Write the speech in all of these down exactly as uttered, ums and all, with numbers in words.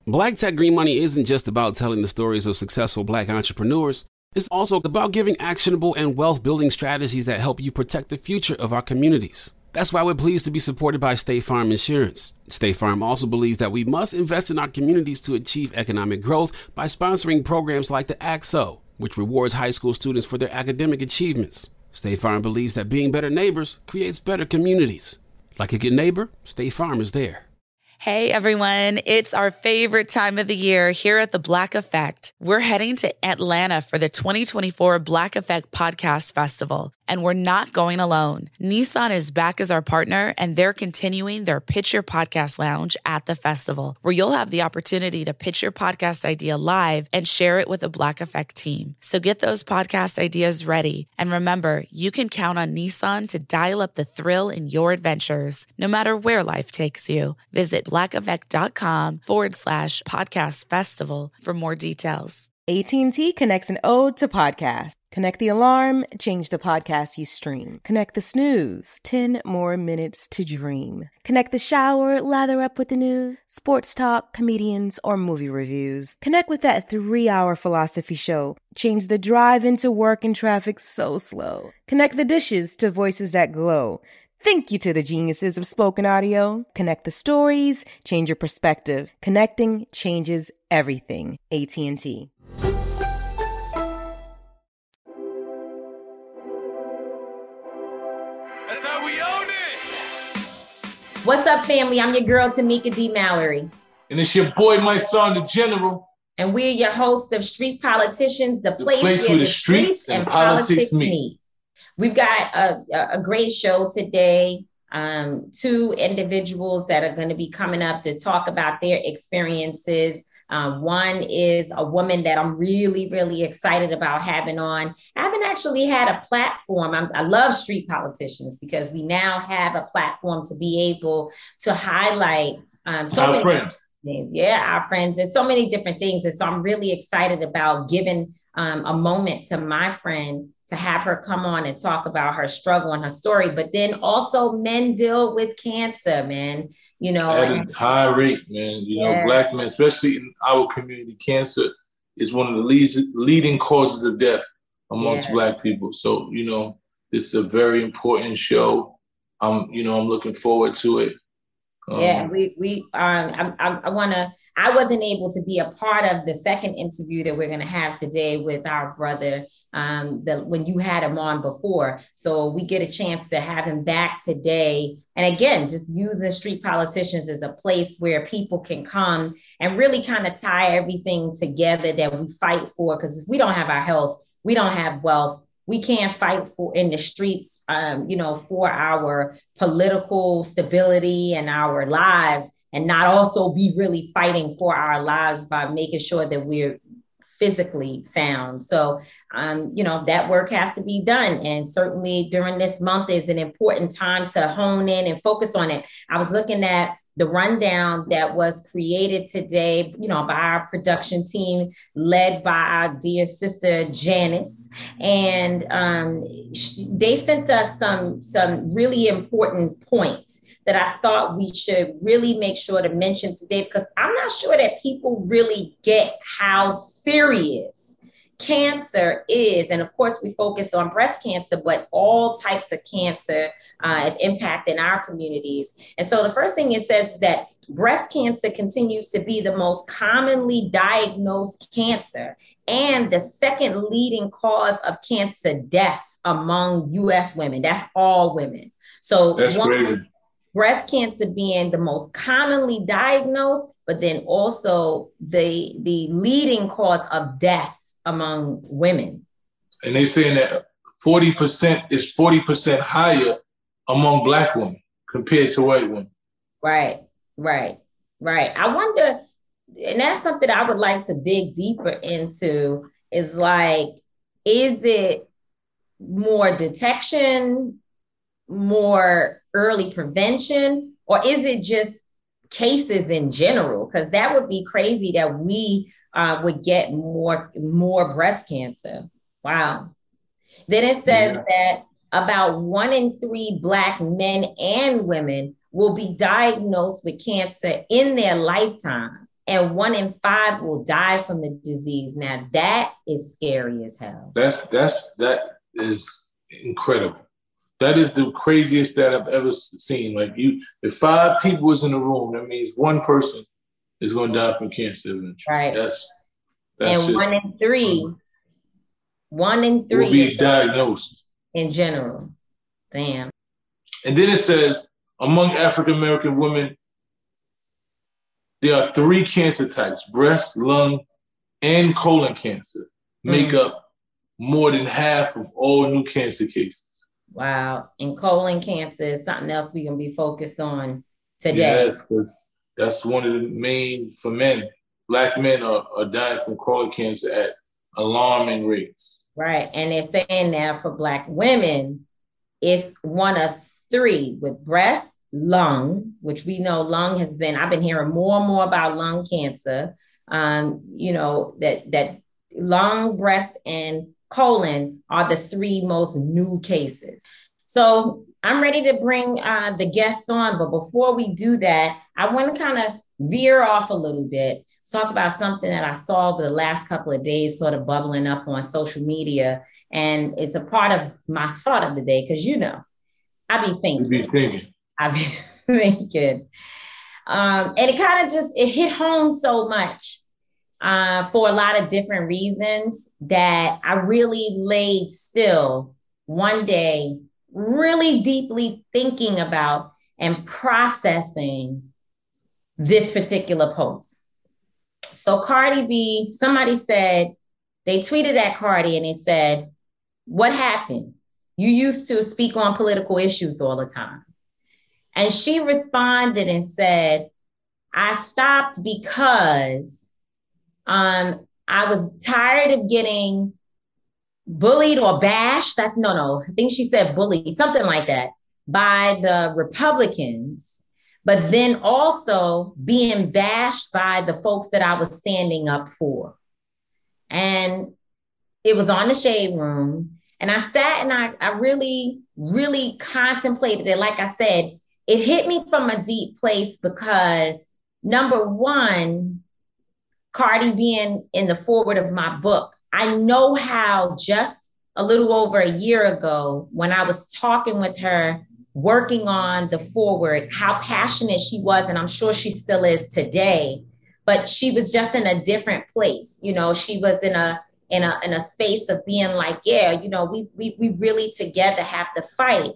Black Tech Green Money isn't just about telling the stories of successful Black entrepreneurs. It's also about giving actionable and wealth-building strategies that help you protect the future of our communities. That's why we're pleased to be supported by State Farm Insurance. State Farm also believes that we must invest in our communities to achieve economic growth by sponsoring programs like the A C S O, which rewards high school students for their academic achievements. State Farm believes that being better neighbors creates better communities. Like a good neighbor, State Farm is there. Hey everyone, it's our favorite time of the year here at The Black Effect. We're heading to Atlanta for the twenty twenty-four Black Effect Podcast Festival, and we're not going alone. Nissan is back as our partner, and they're continuing their Pitch Your Podcast Lounge at the festival, where you'll have the opportunity to pitch your podcast idea live and share it with the Black Effect team. So get those podcast ideas ready. And remember, you can count on Nissan to dial up the thrill in your adventures, no matter where life takes you. Visit blackeffect.com forward slash podcast festival for more details. A T and T connects an ode to podcasts. Connect the alarm, change the podcast you stream. Connect the snooze, ten more minutes to dream. Connect the shower, lather up with the news, sports talk, comedians, or movie reviews. Connect with that three-hour philosophy show. Change the drive into work and traffic so slow. Connect the dishes to voices that glow. Thank you to the geniuses of spoken audio. Connect the stories, change your perspective. Connecting changes everything. A T and T. What's up, family? I'm your girl, Tamika D. Mallory. And it's your boy, my son, the General. And we're your hosts of Street Politicians, the, the place, place where, where the the streets and, and politics meet. meet. We've got a, a great show today. Um, two individuals that are going to be coming up to talk about their experiences. Um, one is a woman that I'm really, really excited about having on. I haven't actually had a platform. I'm, I love Street Politicians because we now have a platform to be able to highlight um, so our many friends. Things. Yeah, our friends. There's so many different things. And so I'm really excited about giving um, a moment to my friend to have her come on and talk about her struggle and her story. But then also men deal with cancer, man. You know, at and, a high rate, man. You yeah. know, Black men, especially in our community, cancer is one of the lead, leading causes of death amongst yeah. Black people. So, you know, it's a very important show. Um, you know, I'm looking forward to it. Um, yeah, we we um, I I, I want to. I wasn't able to be a part of the second interview that we're going to have today with our brother. Um, the, when you had him on before. So we get a chance to have him back today. And again, just using Street Politicians as a place where people can come and really kind of tie everything together that we fight for. Because if we don't have our health, we don't have wealth, we can't fight for in the streets, um, you know, for our political stability and our lives, and not also be really fighting for our lives by making sure that we're physically sound. So, um, you know, that work has to be done. And certainly during this month is an important time to hone in and focus on it. I was looking at the rundown that was created today, you know, by our production team led by our dear sister, Janice. And um, they sent us some, some really important points that I thought we should really make sure to mention today, because I'm not sure that people really get how serious cancer is. And of course, we focus on breast cancer, but all types of cancer uh, is impacting our communities. And so the first thing it says is that breast cancer continues to be the most commonly diagnosed cancer and the second leading cause of cancer death among U S women. That's all women. So that's one, crazy. Breast cancer being the most commonly diagnosed, but then also the the leading cause of death among women. And they're saying that forty percent is forty percent higher among Black women compared to white women. Right, right, right. I wonder, and that's something I would like to dig deeper into, is like, is it more detection, more early prevention, or is it just cases in general? Because that would be crazy that we uh, would get more more breast cancer. Wow. Then it says yeah. that about one in three Black men and women will be diagnosed with cancer in their lifetime. and one in five will die from the disease. Now that is scary as hell. That's that's that is incredible. That is the craziest that I've ever seen. Like you, if five people was in the room, that means one person is going to die from cancer eventually. Right. That's, that's and just, one in three, um, one in three will be diagnosed in general. Damn. And then it says, among African American women, there are three cancer types: breast, lung, and colon cancer make mm. up more than half of all new cancer cases. Wow. And colon cancer is something else we're going to be focused on today. Yes, because that's one of the main, for men. Black men are, are dying from colon cancer at alarming rates. Right. And they're saying now for Black women, it's one of three with breast, lung, which we know lung has been, I've been hearing more and more about lung cancer. Um, you know, that, that lung, breast, and colon are the three most new cases. So I'm ready to bring uh, the guests on, but before we do that, I want to kind of veer off a little bit, talk about something that I saw the last couple of days sort of bubbling up on social media, and it's a part of my thought of the day, because, you know, I be thinking. You be thinking. I be thinking. Um, and it kind of just, it hit home so much uh, for a lot of different reasons that I really laid still one day, really deeply thinking about and processing this particular post. So Cardi B, somebody said, they tweeted at Cardi and it said, "What happened? You used to speak on political issues all the time." And she responded and said, "I stopped because um, I was tired of getting bullied or bashed." That's no, no, I think she said bullied, something like that, by the Republicans, but then also being bashed by the folks that I was standing up for. And it was on the Shade Room. And I sat and I, I really, really contemplated it. Like I said, it hit me from a deep place because, number one, Cardi being in the foreword of my book, I know how just a little over a year ago, when I was talking with her, working on the foreword, how passionate she was, and I'm sure she still is today, but she was just in a different place. You know, she was in a in a in a space of being like, yeah, you know, we we we really together have to fight.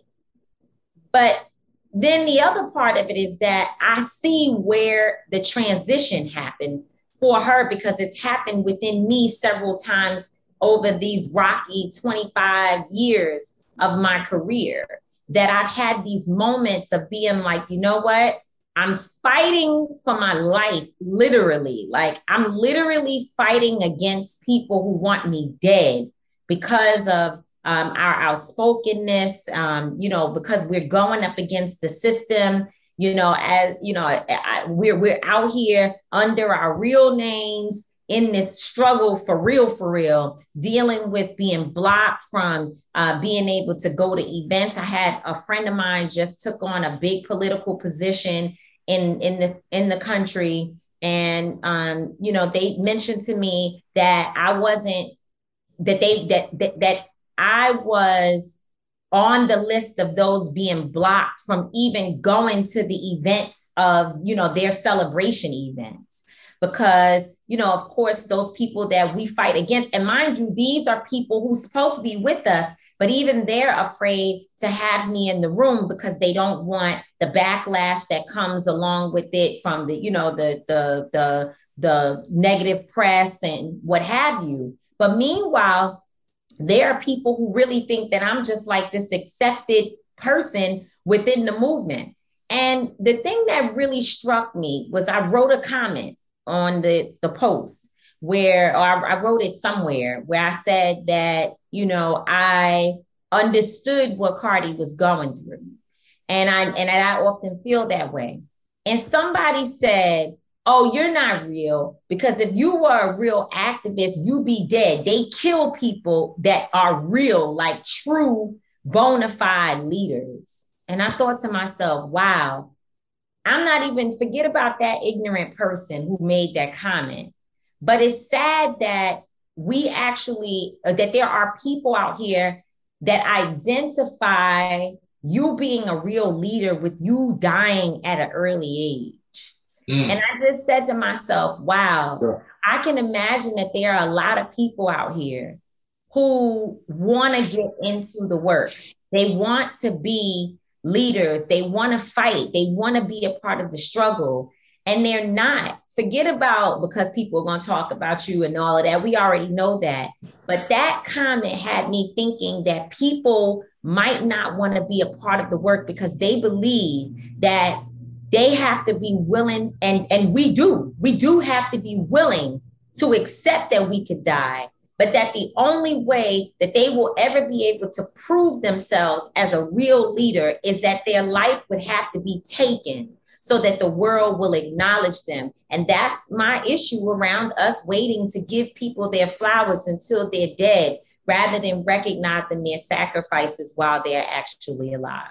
But then the other part of it is that I see where the transition happened for her, because it's happened within me several times over these rocky twenty-five years of my career, that I've had these moments of being like, you know what? I'm fighting for my life, literally. Like, I'm literally fighting against people who want me dead because of um, our outspokenness, um, you know, because we're going up against the system. You know, as you know, I, we're we're out here under our real names in this struggle for real, for real, dealing with being blocked from uh, being able to go to events. I had a friend of mine just took on a big political position in in the in the country, and um, you know, they mentioned to me that I wasn't that they that that, that I was on the list of those being blocked from even going to the events of, you know, their celebration events. Because, you know, of course, those people that we fight against, and mind you, these are people who's supposed to be with us, but even they're afraid to have me in the room because they don't want the backlash that comes along with it from the, you know, the the the the negative press and what have you. But meanwhile, there are people who really think that I'm just like this accepted person within the movement. And the thing that really struck me was I wrote a comment on the, the post where, or I, I wrote it somewhere where I said that, you know, I understood what Cardi was going through. And I, and I often feel that way. And somebody said, "Oh, you're not real, because if you were a real activist, you'd be dead. They kill people that are real, like true bona fide leaders." And I thought to myself, wow, I'm not even, forget about that ignorant person who made that comment. But it's sad that we actually, uh, that there are people out here that identify you being a real leader with you dying at an early age. Mm. And I just said to myself, wow, sure. I can imagine that there are a lot of people out here who want to get into the work. They want to be leaders. They want to fight. They want to be a part of the struggle. And they're not. Forget about because people are going to talk about you and all of that. We already know that. But that comment had me thinking that people might not want to be a part of the work because they believe that they have to be willing, and, and we do. We do have to be willing to accept that we could die, but that the only way that they will ever be able to prove themselves as a real leader is that their life would have to be taken so that the world will acknowledge them. And that's my issue around us waiting to give people their flowers until they're dead, rather than recognizing their sacrifices while they're actually alive.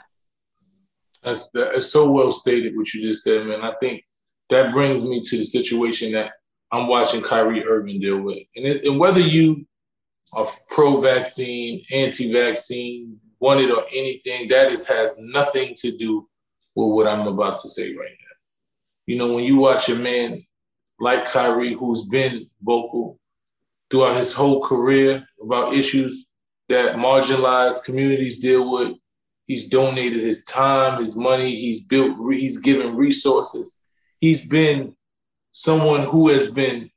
That's, that's so well stated what you just said, man. I think that brings me to the situation that I'm watching Kyrie Irving deal with. And, it, and whether you are pro-vaccine, anti-vaccine, want it or anything, that is, has nothing to do with what I'm about to say right now. You know, when you watch a man like Kyrie, who's been vocal throughout his whole career about issues that marginalized communities deal with, he's donated his time, his money, he's built, he's given resources. He's been someone who has been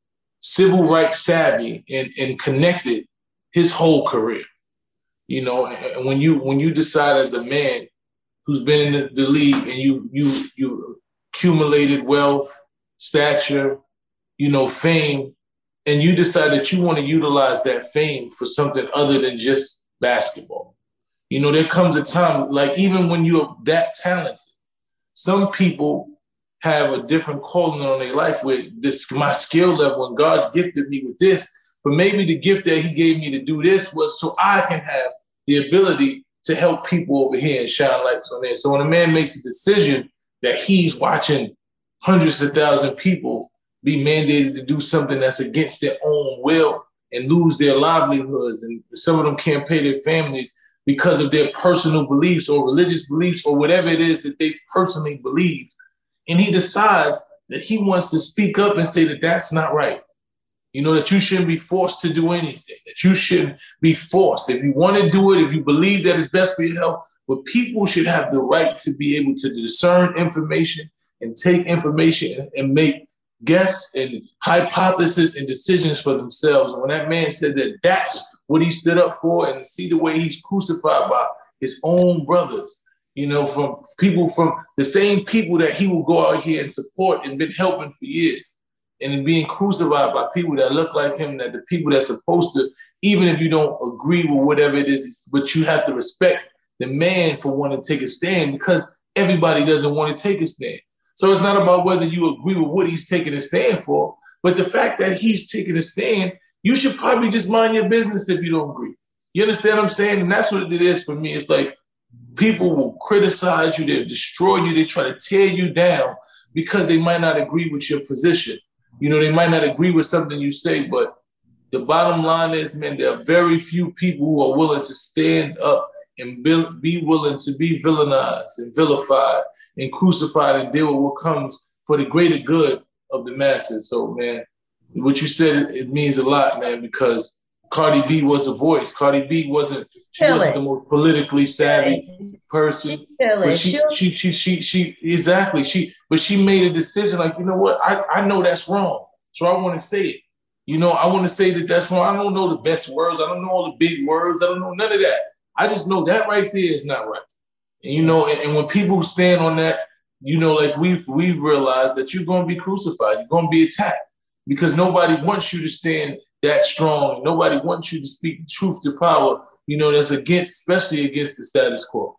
civil rights savvy and, and connected his whole career. You know, and when you when you decide as a man who's been in the, the league and you you you accumulated wealth, stature, you know, fame, and you decide that you want to utilize that fame for something other than just basketball. You know, there comes a time, like even when you're that talented, some people have a different calling on their life with this, my skill level, and God gifted me with this, but maybe the gift that he gave me to do this was so I can have the ability to help people over here and shine lights on there. So when a man makes a decision that he's watching hundreds of thousands of people be mandated to do something that's against their own will and lose their livelihoods, and some of them can't pay their families because of their personal beliefs or religious beliefs or whatever it is that they personally believe, and he decides that he wants to speak up and say that that's not right. You know, that you shouldn't be forced to do anything, that you shouldn't be forced. If you want to do it, if you believe that it's best for your health, but people should have the right to be able to discern information and take information and, and make guess and hypotheses and decisions for themselves. And when that man said that that's what he stood up for, and see the way he's crucified by his own brothers, you know, from people from the same people that he will go out here and support and been helping for years, and being crucified by people that look like him, that the people that's supposed to, even if you don't agree with whatever it is, but you have to respect the man for wanting to take a stand, because everybody doesn't want to take a stand. So it's not about whether you agree with what he's taking a stand for, but the fact that he's taking a stand, you should probably just mind your business if you don't agree. You understand what I'm saying? And that's what it is for me. It's like people will criticize you, they'll destroy you, they try to tear you down because they might not agree with your position. You know, they might not agree with something you say, but the bottom line is, man, there are very few people who are willing to stand up and be willing to be villainized and vilified and crucified and deal with what comes for the greater good of the masses. So, man, what you said, it means a lot, man, because Cardi B was a voice. Cardi B wasn't, she wasn't the most politically savvy person. But she, she, she, she, she, exactly. She, but she made a decision like, you know what? I, I know that's wrong. So I want to say it. You know, I want to say that that's wrong. I don't know the best words. I don't know all the big words. I don't know none of that. I just know that right there is not right. And, you know, and, and when people stand on that, you know, like we've, we've realized that you're going to be crucified. You're going to be attacked because nobody wants you to stand that strong. Nobody wants you to speak the truth to power, you know, that's against, especially against the status quo.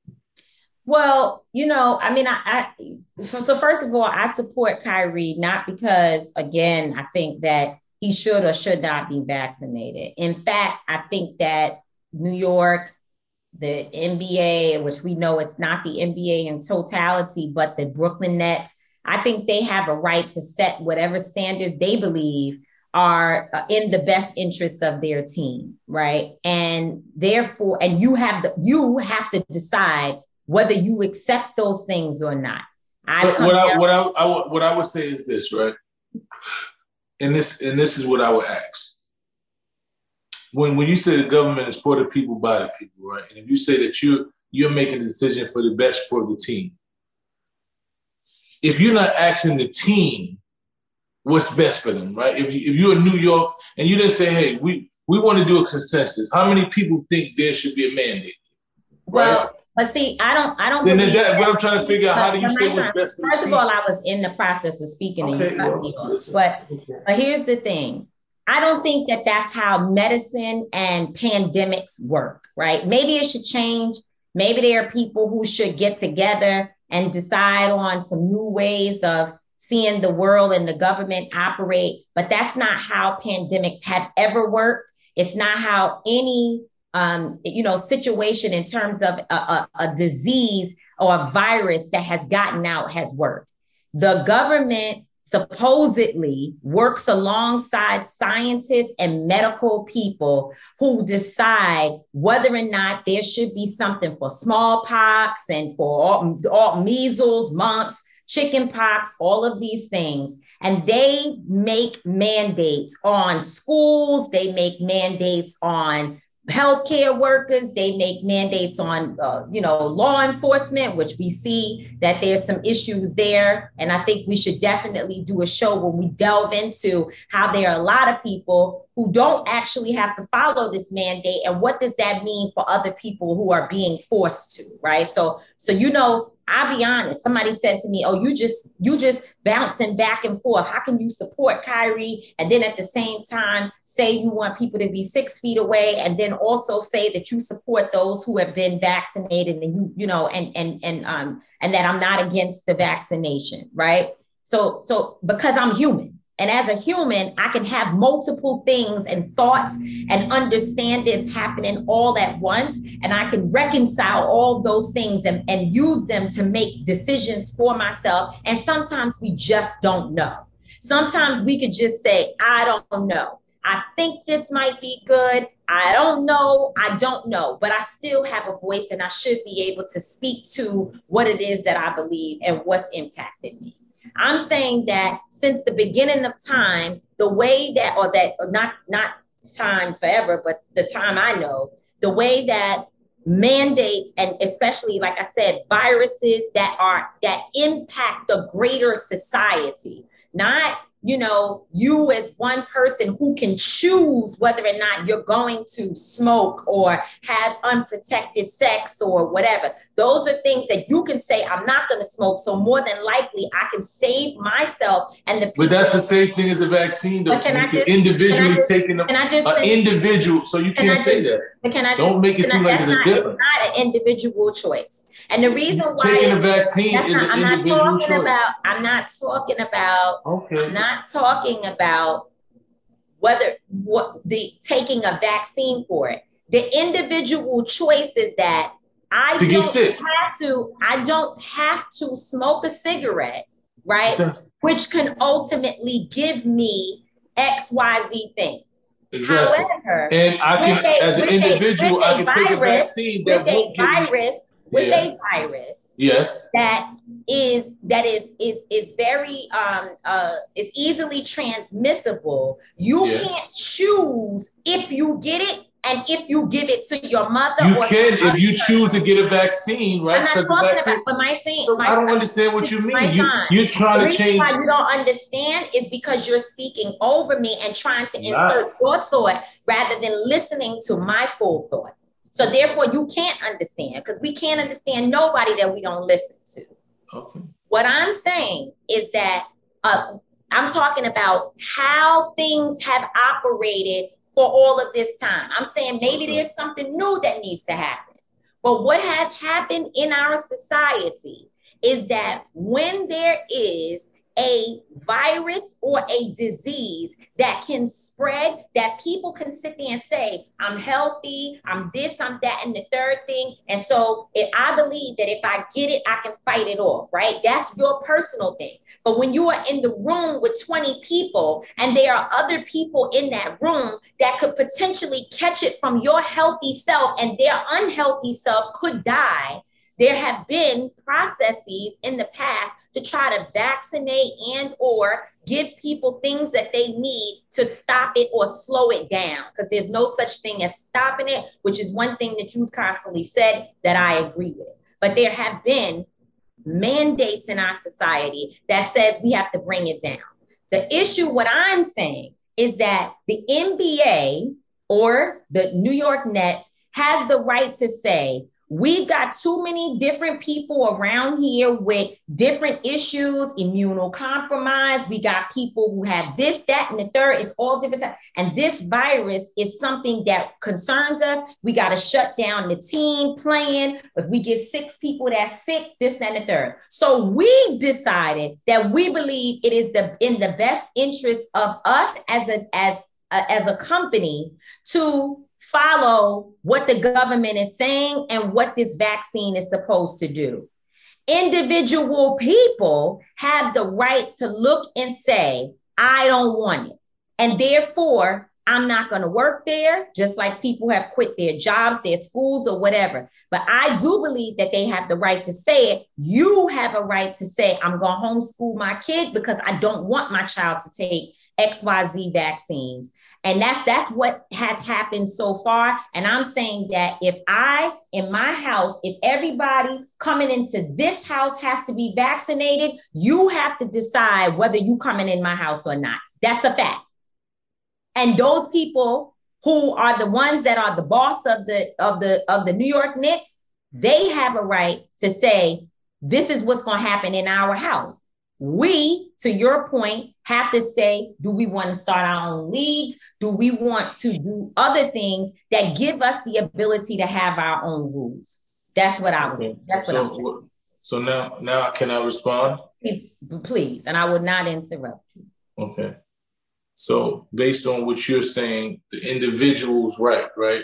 Well, you know, I mean, I, I so, so first of all, I support Kyrie, not because, again, I think that he should or should not be vaccinated. In fact, I think that New York, the N B A, which we know it's not the N B A in totality, but the Brooklyn Nets, I think they have a right to set whatever standards they believe are in the best interest of their team, right? And therefore, and you have the, you have to decide whether you accept those things or not. I what I, what I, I what I would say is this, right? And this and this is what I would ask. When when you say the government is for the people, by the people, right? And if you say that you're you're making a decision for the best for the team, if you're not asking the team what's best for them, right? If you, if you're in New York and you didn't say, hey, we we want to do a consensus, how many people think there should be a mandate? Right? Well, but see, I don't, I don't. Then that, what I'm trying to figure out, how do you say what's best for the team? First of all, I was in the process of speaking okay, to you, well, but but here's the thing. I don't think that that's how medicine and pandemics work, right? Maybe it should change. Maybe there are people who should get together and decide on some new ways of seeing the world and the government operate, but that's not how pandemics have ever worked. It's not how any, um, you know, situation in terms of a, a, a disease or a virus that has gotten out has worked. The government supposedly works alongside scientists and medical people who decide whether or not there should be something for smallpox and for all, all measles, mumps, chickenpox, all of these things. And they make mandates on schools. They make mandates on healthcare workers. They make mandates on, uh, you know, law enforcement, which we see that there's some issues there. And I think we should definitely do a show when we delve into how there are a lot of people who don't actually have to follow this mandate. And what does that mean for other people who are being forced to, right? So, so, you know, I'll be honest. Somebody said to me, oh, you just you just bouncing back and forth. How can you support Kyrie and then at the same time say you want people to be six feet away and then also say that you support those who have been vaccinated and you, you know, and and and um and that I'm not against the vaccination, right? So so because I'm human. And as a human, I can have multiple things and thoughts and understandings happening all at once. And I can reconcile all those things and, and use them to make decisions for myself. And sometimes we just don't know. Sometimes we could just say, I don't know. I think this might be good. I don't know. I don't know. But I still have a voice and I should be able to speak to what it is that I believe and what's impacted me. I'm saying that since the beginning of time, the way that, or that, or not, not time forever, but the time I know, the way that mandates, and especially, like I said, viruses that are, that impact the greater society, not, you know, you as one person who can choose whether or not you're going to smoke or have unprotected sex or whatever. Those are things that you can say, I'm not going to smoke, so more than likely I can save myself and the people. But that's the same thing as a vaccine, though. But can I just, individually can I just, taking a, can I just an say, individual, so you can't I say just, that. Can I just, Don't make it seem like it's a difference. It's not an individual choice. And the reason why taking a vaccine is not, an I'm not individual talking choice. about. I'm not talking about. Okay. I'm not talking about whether what the taking a vaccine for it. The individual choice is that I to don't get sick. have to. I don't have to smoke a cigarette, right? Which can ultimately give me X, Y, Z thing. Exactly. However, and I can, a, as an individual, a, I can virus, take a vaccine that with won't a virus, with yeah. a virus yes. that is that is is is very um uh is easily transmissible. You yes. can't choose if you get it and if you give it to your mother. You or can if you person. choose to get a vaccine, right? I'm not talking vaccine, about, but my thing, so my I don't son, understand what you mean. My You, son, you're trying the to change. reason why you don't understand is because you're speaking over me and trying to Not. insert your thought rather than listening to my full thought. So therefore, you can't understand because we can't understand nobody that we don't listen to. Okay. What I'm saying is that uh, I'm talking about how things have operated for all of this time. I'm saying maybe there's something new that needs to happen. But what has happened in our society is that when there is a virus or a disease that can spread, that people can sit there and say, I'm healthy, I'm this, I'm that, and the third thing. And so if I believe that if I get it, I can fight it off, right? That's your personal thing. But when you are in the room with twenty people and there are other people in that room that could potentially catch it from your healthy self and their unhealthy self could die, there have been processes in the past to try to vaccinate and or give people things that they need to stop it or slow it down, because there's no such thing as stopping it, which is one thing that you've constantly said that I agree with. But there have been mandates in our society that says we have to bring it down. The issue, what I'm saying, is that the N B A or the New York Nets has the right to say, we've got too many different people around here with different issues, immunocompromised. We got people who have this, that, and the third. It's all different. And this virus is something that concerns us. We got to shut down the team playing. If we get six people that's sick, this, that, and the third. So we decided that we believe it is the in the best interest of us as a as a, as a company to follow what the government is saying and what this vaccine is supposed to do. Individual people have the right to look and say, I don't want it. And therefore, I'm not going to work there, just like people have quit their jobs, their schools, or whatever. But I do believe that they have the right to say it. You have a right to say, I'm going to homeschool my kids because I don't want my child to take X Y Z vaccine. And that's, that's what has happened so far. And I'm saying that if I, in my house, if everybody coming into this house has to be vaccinated, you have to decide whether you coming in my house or not. That's a fact. And those people who are the ones that are the boss of the, of the, of the New York Knicks, they have a right to say, this is what's going to happen in our house. We, to your point, have to say, do we want to start our own league? Do we want to do other things that give us the ability to have our own rules? That's what I would do. That's what so, I'm saying. So now, now can I respond? Please, please, and I would not interrupt you. Okay. So based on what you're saying, the individual's right, right?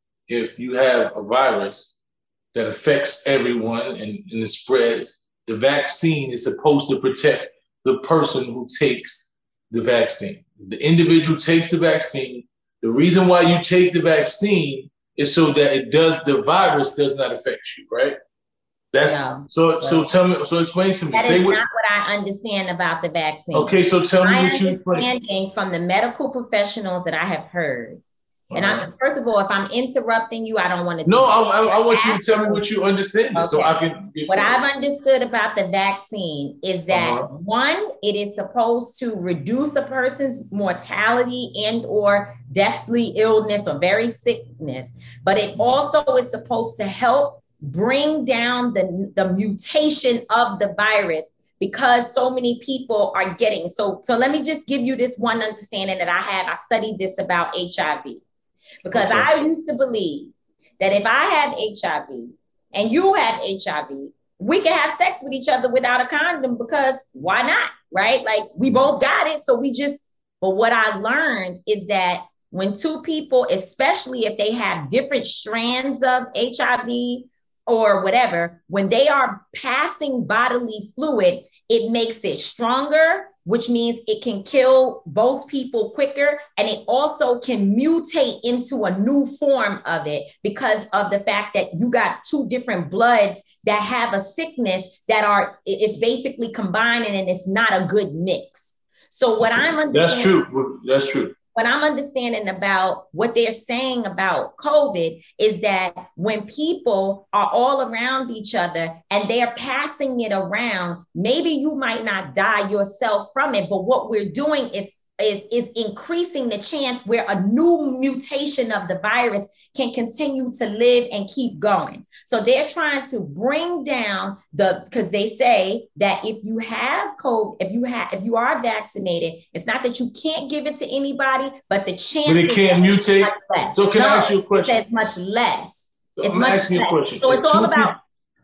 If you have a virus that affects everyone and, and it spreads, the vaccine is supposed to protect the person who takes the vaccine. The individual takes the vaccine. The reason why you take the vaccine is so that it does, the virus does not affect you, right? That's no, so. No. So tell me. So explain to me. That is what, not what I understand about the vaccine. Okay, so tell me My what you understanding from the medical professionals that I have heard. And uh-huh. I, first of all, if I'm interrupting you, I don't want to. No, I, I, I want you to tell me what you understand, okay. so I can. Get what I've understood about the vaccine is that uh-huh. one, it is supposed to reduce a person's mortality and or deathly illness or very sickness, but it also is supposed to help bring down the the mutation of the virus, because so many people are getting. So, so let me just give you this one understanding that I have. I studied this about H I V. Because okay. I used to believe that if I had H I V and you had H I V, we can have sex with each other without a condom, because why not, right? Like, we both got it, so we just, but what I learned is that when two people, especially if they have different strands of H I V or whatever, when they are passing bodily fluid, it makes it stronger, which means it can kill both people quicker, and it also can mutate into a new form of it because of the fact that you got two different bloods that have a sickness that are, it's basically combining, and it's not a good mix. So what I'm understanding— That's true, that's true. What I'm understanding about what they're saying about COVID is that when people are all around each other and they're passing it around, maybe you might not die yourself from it, but what we're doing is is, is increasing the chance where a new mutation of the virus can continue to live and keep going. So they're trying to bring down the, because they say that if you have COVID, if you have, if you are vaccinated, it's not that you can't give it to anybody, but the chance— But it can't mutate. So can no, I ask you a question? It's much less. So it's I'm much asking you a question. So it's all about.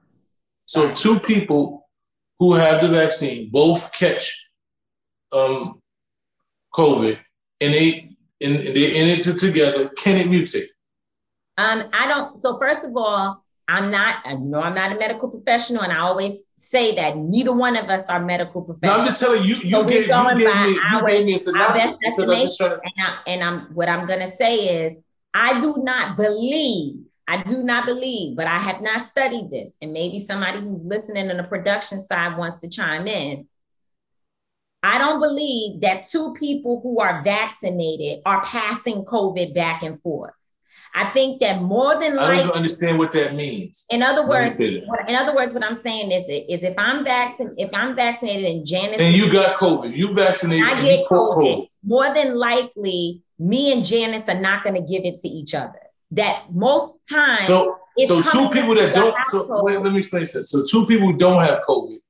So two people who have the vaccine both catch um, COVID, and they and they're in it together. Can it mutate? Um, I don't. So first of all, I'm not. You know, I'm not a medical professional, and I always say that neither one of us are medical professionals. No, I'm just telling you. You so gave, we're going you gave by me, our, you gave me a our best synopsis because I'm just estimation. trying to. And, I, and I'm what I'm gonna say is, I do not believe. I do not believe, but I have not studied this, and maybe somebody who's listening on the production side wants to chime in. I don't believe that two people who are vaccinated are passing COVID back and forth. I think that more than likely, I don't even understand what that means. In other words, what, in other words, what I'm saying is, is if I'm vaccinated, if I'm vaccinated and Janice and you got COVID, you vaccinated, I and get you caught COVID, COVID. More than likely, me and Janice are not going to give it to each other. That most times, so it's so two people that don't. So, wait, let me explain this. So two people who don't have COVID,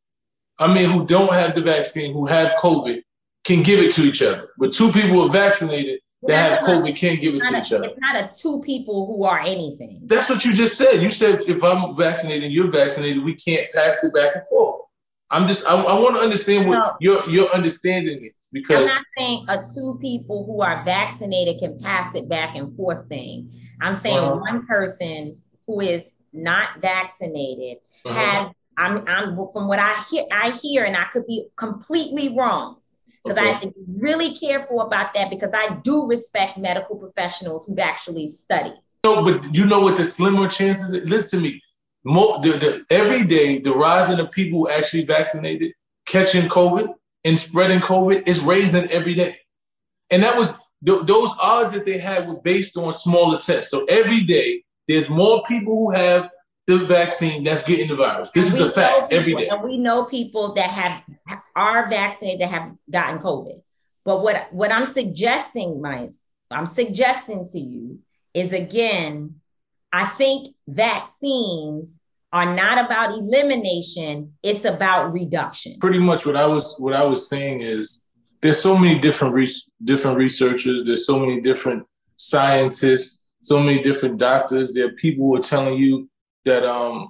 I mean, who don't have the vaccine, who have COVID, can give it to each other. But two people who are vaccinated that have COVID can't give it to each other. It's not a two people who are anything. That's what you just said. You said if I'm vaccinated and you're vaccinated, we can't pass it back and forth. I'm just, I, I want to understand what no. your your understanding is. Because I'm not saying a two people who are vaccinated can pass it back and forth thing. I'm saying uh-huh. one person who is not vaccinated uh-huh. has, I'm, I'm from what I hear, I hear, and I could be completely wrong. Because okay. I have to be really careful about that because I do respect medical professionals who've actually studied. No, but you know what the slimmer chances? Listen to me. More, the, the, every day, the rise in the people who actually vaccinated catching COVID and spreading COVID is raising every day. And that was th- those odds that they had were based on smaller tests. So every day, there's more people who have the vaccine that's getting the virus. This and is a fact people, every day. And we know people that have are vaccinated that have gotten COVID. But what what I'm suggesting, Mike, I'm suggesting to you is, again, I think vaccines are not about elimination, it's about reduction. Pretty much what I was what I was saying is there's so many different re- different researchers, there's so many different scientists, so many different doctors. There are people who are telling you that um,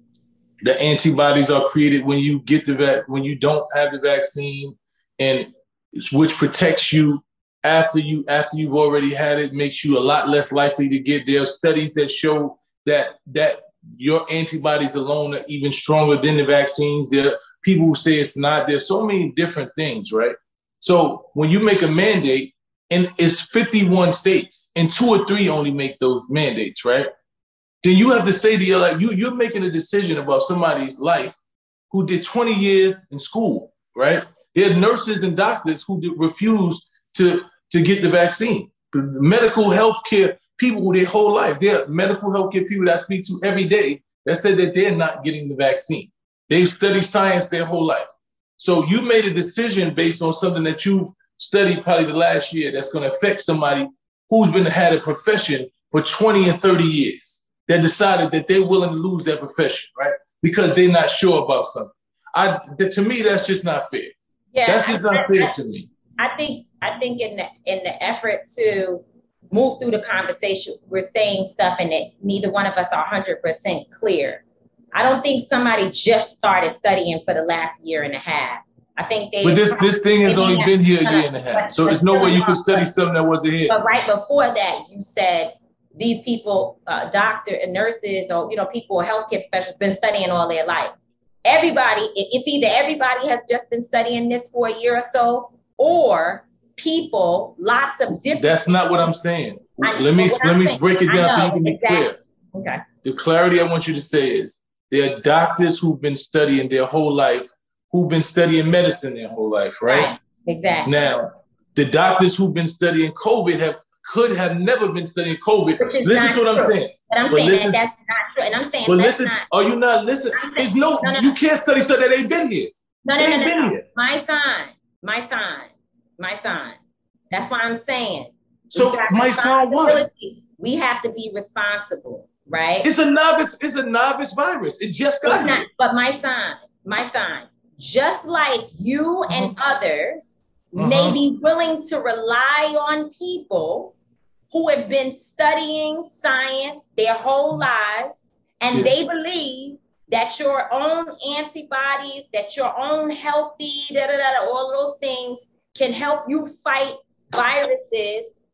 the antibodies are created when you get the vac- when you don't have the vaccine, and which protects you after you after you've already had it, makes you a lot less likely to get. There are studies that show that that your antibodies alone are even stronger than the vaccines. There are people who say it's not. There's so many different things, right? So when you make a mandate, and it's fifty-one states, and two or three only make those mandates, right? Then you have to say to your like you you're making a decision about somebody's life who did twenty years in school, right? There are nurses and doctors who do, refuse to to get the vaccine. The medical health care people who their whole life, there are medical health care people that I speak to every day that said that they're not getting the vaccine. They've studied science their whole life. So you made a decision based on something that you've studied probably the last year that's going to affect somebody who's been had a profession for twenty and thirty years. That decided that they're willing to lose their profession, right? Because they're not sure about something. I, that, to me, that's just not fair. Yeah, that's just I, not fair I, to me. I think I think in the in the effort to move through the conversation, we're saying stuff and that neither one of us are one hundred percent clear. I don't think somebody just started studying for the last year and a half. I think they. But this this thing has only have, been here a year and a half, so there's no way you can study something that wasn't here. But right before that, you said these people, uh, doctors and nurses, or you know, people, healthcare professionals, been studying all their life. Everybody, it's either everybody has just been studying this for a year or so, or people, lots of different. That's not what I'm saying. I, let me let I'm me saying, break it down so you can be exactly. clear. Okay. The clarity I want you to say is there are doctors who've been studying their whole life, who've been studying medicine their whole life, right? Right. Exactly. Now, the doctors who've been studying COVID have could have never been studying COVID. Which is listen not to what true. I'm saying. But I'm but saying listen, that that's not true. And I'm saying but that's listen, not. Are you not listening? Saying, There's no, no, no, you no. can't study stuff that ain't been here. No, no, they no, no, no. Here. My son, my son, my son. That's what I'm saying. So my son what? We have to be responsible, right? It's a novice. It's a novice virus. It just got here. But my son, my son, just like you uh-huh. and others uh-huh. may be willing to rely on people who have been studying science their whole lives, and yeah. they believe that your own antibodies, that your own healthy, da da da, all those things can help you fight viruses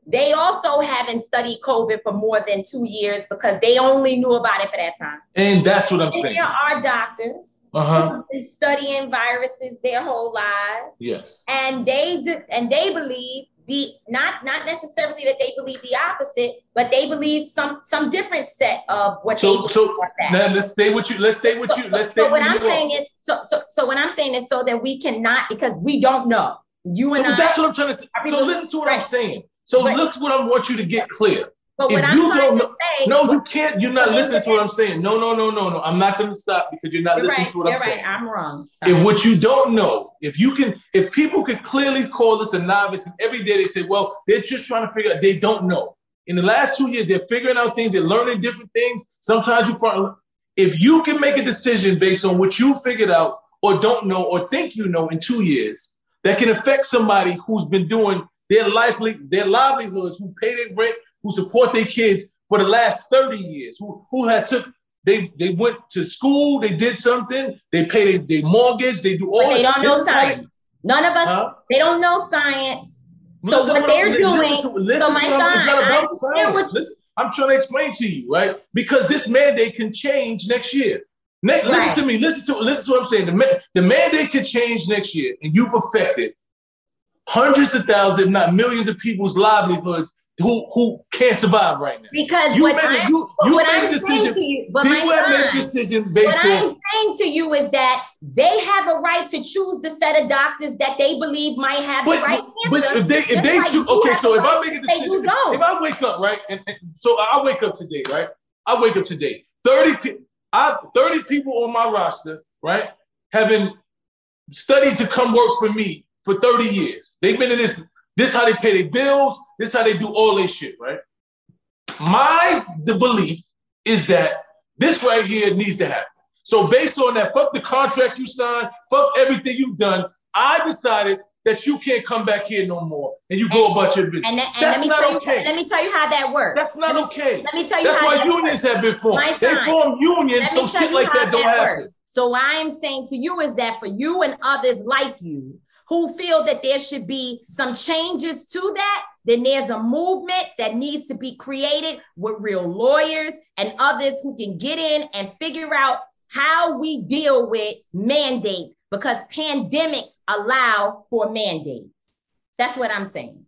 they also haven't studied COVID for more than two years because they only knew about it for that time. And that's what I'm and saying. There are doctors uh-huh. who've been studying viruses their whole lives. Yes. And they and they believe the not not necessarily that they believe the opposite, but they believe some some different set of what so, they so believe. So now let's stay with you. Let's stay with so, you. Let's so, stay so what with I'm you saying is so, so so what I'm saying is so that we cannot, because we don't know. You and so I. That's what I'm trying to. So listen to what right. I'm saying. So right. look what I want you to get clear. But if what I'm you trying don't to say, no, you can't. You're not listening to what I'm saying. No, no, no, no, no. I'm not going to stop because you're not you're listening right, to what I'm you're saying. You're right. I'm wrong. Sorry. If what you don't know, if you can, if people could clearly call this a novice, and every day they say, well, they're just trying to figure out. They don't know. In the last two years, they're figuring out things. They're learning different things. Sometimes you probably, if you can make a decision based on what you figured out or don't know or think you know in two years, that can affect somebody who's been doing their lively, their livelihoods, who pay their rent, who support their kids for the last thirty years, who who had took, they they went to school, they did something, they pay their, their mortgage, they do all. But they don't know science. None of us, huh? They don't know science. So listen what they're doing, listen to, listen so my son, I'm, listen, I'm trying to explain to you, right? Because this mandate can change next year. Next, right. Listen to me, listen to listen to what I'm saying. The, the mandate can change next year, and you've affected hundreds of thousands, if not millions of people's livelihoods who who can't survive right now. Because you what made, I'm, you, you what made I'm a decision. saying to you, but people my have son, made decisions based what on. I'm saying to you is that they have a right to choose the set of doctors that they believe might have but, the right but answer. if they if they choose, okay, so if I make a decision, if I wake up right, and, and so I wake up today, right? I wake up today. Thirty, I thirty people on my roster, right, having studied to come work for me for thirty years. They've been in this. This is how they pay their bills. This is how they do all this shit, right? My the belief is that this right here needs to happen. So based on that, fuck the contract you signed, fuck everything you've done, I decided that you can't come back here no more, and you go about your business. And, and That's let me not tell okay. You, let me tell you how that works. That's not let me, okay. Let me tell you That's how why that unions works. have been formed. My They son, form unions, so shit like that don't that happen. So what I'm saying to you is that for you and others like you who feel that there should be some changes to that, then there's a movement that needs to be created with real lawyers and others who can get in and figure out how we deal with mandates, because pandemics allow for mandates. That's what I'm saying.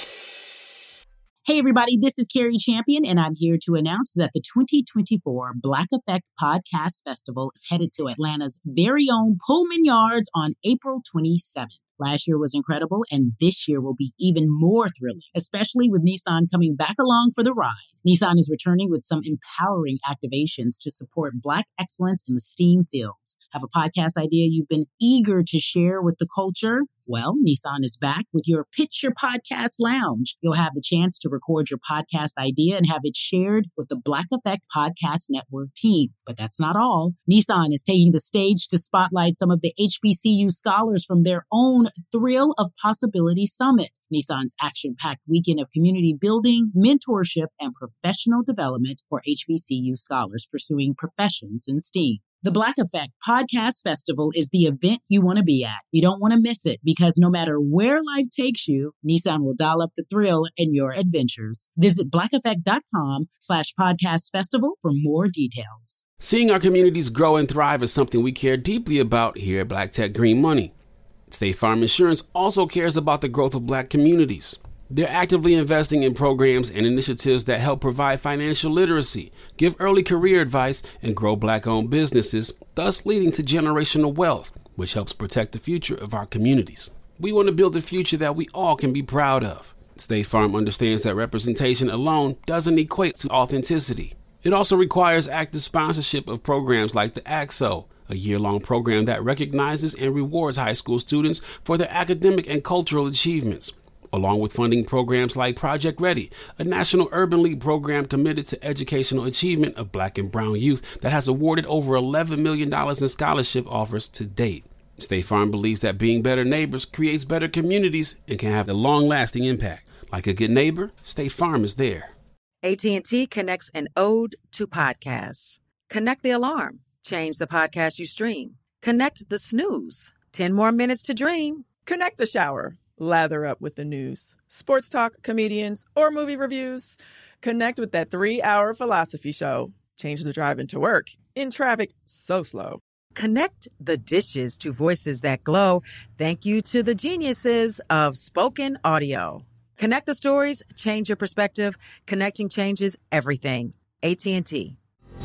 Hey, everybody, this is Carrie Champion, and I'm here to announce that the twenty twenty-four Black Effect Podcast Festival is headed to Atlanta's very own Pullman Yards on April twenty-seventh. Last year was incredible, and this year will be even more thrilling, especially with Nissan coming back along for the ride. Nissan is returning with some empowering activations to support Black excellence in the STEAM fields. Have a podcast idea you've been eager to share with the culture? Well, Nissan is back with your Pitch Your Podcast Lounge. You'll have the chance to record your podcast idea and have it shared with the Black Effect Podcast Network team. But that's not all. Nissan is taking the stage to spotlight some of the H B C U scholars from their own Thrill of Possibility Summit, Nissan's action-packed weekend of community building, mentorship, and professional development for H B C U scholars pursuing professions in STEAM. The Black Effect Podcast Festival is the event you want to be at. You don't want to miss it because no matter where life takes you, Nissan will dial up the thrill in your adventures. Visit blackeffect.com slash podcast festival for more details. Seeing our communities grow and thrive is something we care deeply about here at Black Tech Green Money. State Farm Insurance also cares about the growth of Black communities. They're actively investing in programs and initiatives that help provide financial literacy, give early career advice, and grow Black-owned businesses, thus leading to generational wealth, which helps protect the future of our communities. We want to build a future that we all can be proud of. State Farm understands that representation alone doesn't equate to authenticity. It also requires active sponsorship of programs like the A X O, a year-long program that recognizes and rewards high school students for their academic and cultural achievements, along with funding programs like Project Ready, a National Urban League program committed to educational achievement of Black and brown youth that has awarded over eleven million dollars in scholarship offers to date. State Farm believes that being better neighbors creates better communities and can have a long-lasting impact. Like a good neighbor, State Farm is there. A T and T connects an ode to podcasts. Connect the alarm. Change the podcast you stream. Connect the snooze. ten more minutes to dream. Connect the shower. lather up with the news, sports talk, comedians, or movie reviews. Connect with that three-hour philosophy show. Change the drive into work in traffic so slow. Connect the dishes to voices that glow. Thank you to the geniuses of spoken audio. Connect the stories, change your perspective. Connecting changes everything. A T and T.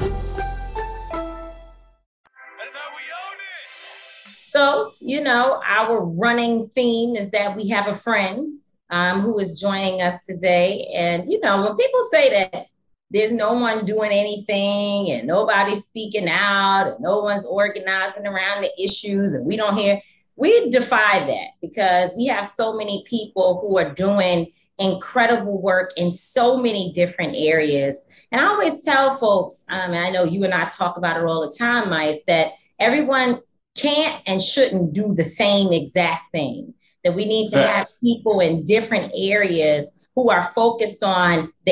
So, you know, our running theme is that we have a friend um, who is joining us today. And, you know, when people say that there's no one doing anything and nobody's speaking out and no one's organizing around the issues and we don't hear, we defy that because we have so many people who are doing incredible work in so many different areas. And I always tell folks, um, and I know you and I talk about it all the time, Mike, that everyone can't and shouldn't do the same exact thing, that we need to have people in different areas who are focused on the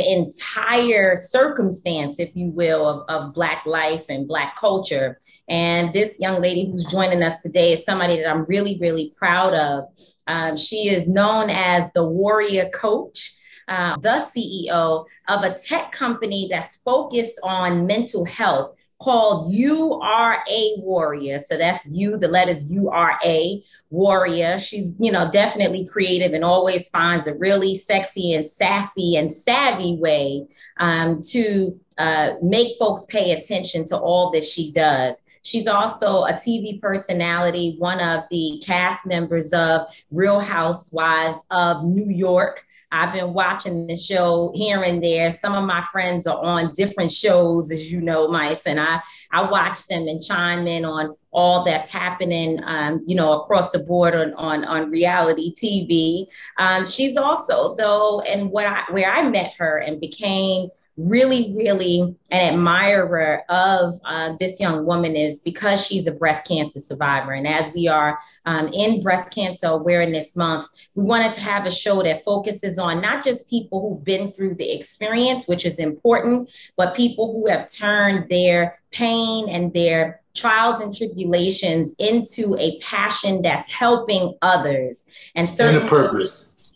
entire circumstance, if you will, of, of Black life and Black culture. And this young lady who's joining us today is somebody that I'm really, really proud of. Um, she is known as the Warrior Coach, uh, the C E O of a tech company that's focused on mental health called U R A Warrior. So that's you, the letters U R A Warrior. She's, you know, definitely creative and always finds a really sexy and sassy and savvy way um, to uh, make folks pay attention to all that she does. She's also a T V personality, one of the cast members of Real Housewives of New York. I've been watching the show here and there. Some of my friends are on different shows, as you know, Mike, and I, I watch them and chime in on all that's happening, um, you know, across the board on, on, on reality T V. Um, she's also, though, and what I, where I met her and became really, really an admirer of uh, this young woman is because she's a breast cancer survivor. And as we are um, in Breast Cancer Awareness Month, we wanted to have a show that focuses on not just people who've been through the experience, which is important, but people who have turned their pain and their trials and tribulations into a passion that's helping others. And, and a purpose.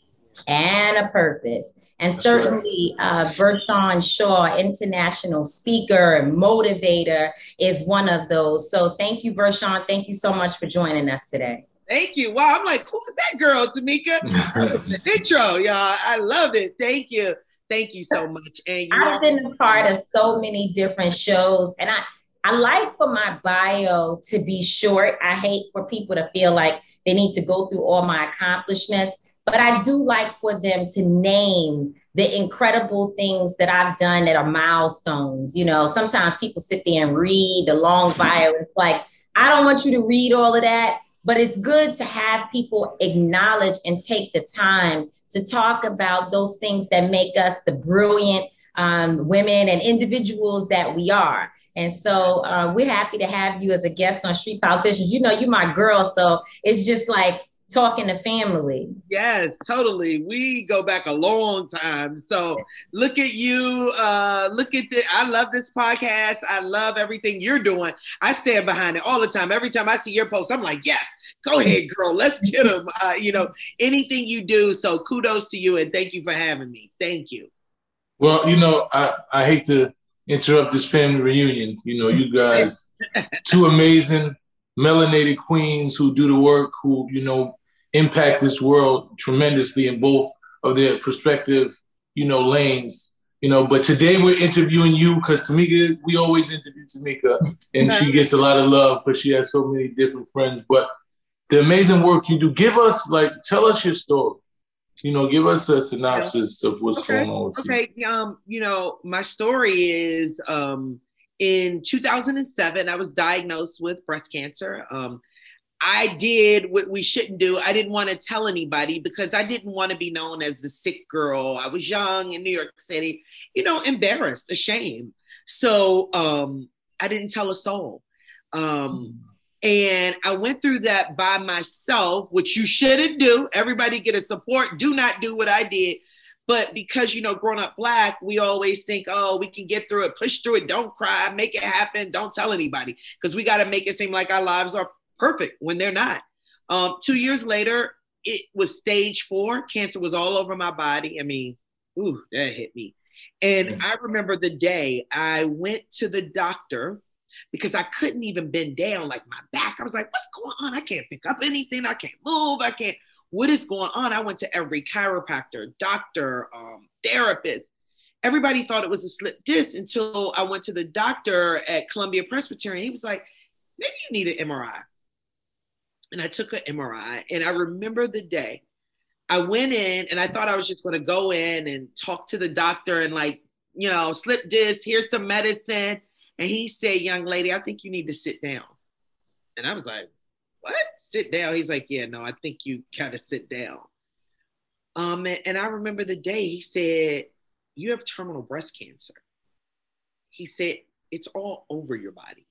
And a purpose. And That's certainly right. uh, Vershawn Shaw, international speaker and motivator, is one of those. So thank you, Vershawn. Thank you so much for joining us today. Thank you. Wow, I'm like, who is that girl, Tamika? The intro, y'all. I love it. Thank you. Thank you so much. And you I've been a part of so many different shows, and I, I like for my bio to be short. I hate for people to feel like they need to go through all my accomplishments. But I do like for them to name the incredible things that I've done that are milestones. You know, sometimes people sit there and read the long bio. It's like, I don't want you to read all of that, but it's good to have people acknowledge and take the time to talk about those things that make us the brilliant um, women and individuals that we are. And so uh, we're happy to have you as a guest on Street Politicians. You know, you're my girl, so it's just like talking to family. Yes, totally. We go back a long time. So look at you. Uh, look at the, I love this podcast. I love everything you're doing. I stand behind it all the time. Every time I see your post, I'm like, yes, go ahead, girl. Let's get them. Uh, you know, anything you do. So kudos to you. And thank you for having me. Thank you. Well, you know, I, I hate to interrupt this family reunion. You know, you guys, two amazing melanated queens who do the work, who, you know, impact this world tremendously in both of their prospective, you know, lanes. You know, but today we're interviewing you because Tamika, we always interview Tamika, and she gets a lot of love because she has so many different friends. But the amazing work you do, give us, like, tell us your story. You know, give us a synopsis of what's okay. going on with okay. you. Okay, um, you know, my story is um, in two thousand seven, I was diagnosed with breast cancer. Um, I did what we shouldn't do. I didn't want to tell anybody because I didn't want to be known as the sick girl. I was young in New York City, you know, embarrassed, ashamed. So um, I didn't tell a soul. Um, and I went through that by myself, which you shouldn't do. Everybody get a support. Do not do what I did. But because, you know, growing up Black, we always think, oh, we can get through it, push through it, don't cry, make it happen, don't tell anybody. Because we got to make it seem like our lives are perfect when they're not. Um, two years later, it was stage four. Cancer was all over my body. I mean, ooh, that hit me. And mm-hmm. I remember the day I went to the doctor because I couldn't even bend down, like my back. I was like, what's going on? I can't pick up anything. I can't move. I can't. What is going on? I went to every chiropractor, doctor, um, therapist. Everybody thought it was a slip disc until I went to the doctor at Columbia Presbyterian. He was like, maybe you need an M R I. And I took an M R I. And I remember the day I went in and I thought I was just going to go in and talk to the doctor and like, you know, slip disc, here's some medicine. And he said, young lady, I think you need to sit down. And I was like, what? Sit down? He's like, yeah, no, I think you got to sit down. Um, and, and I remember the day he said, you have terminal breast cancer. He said, it's all over your body.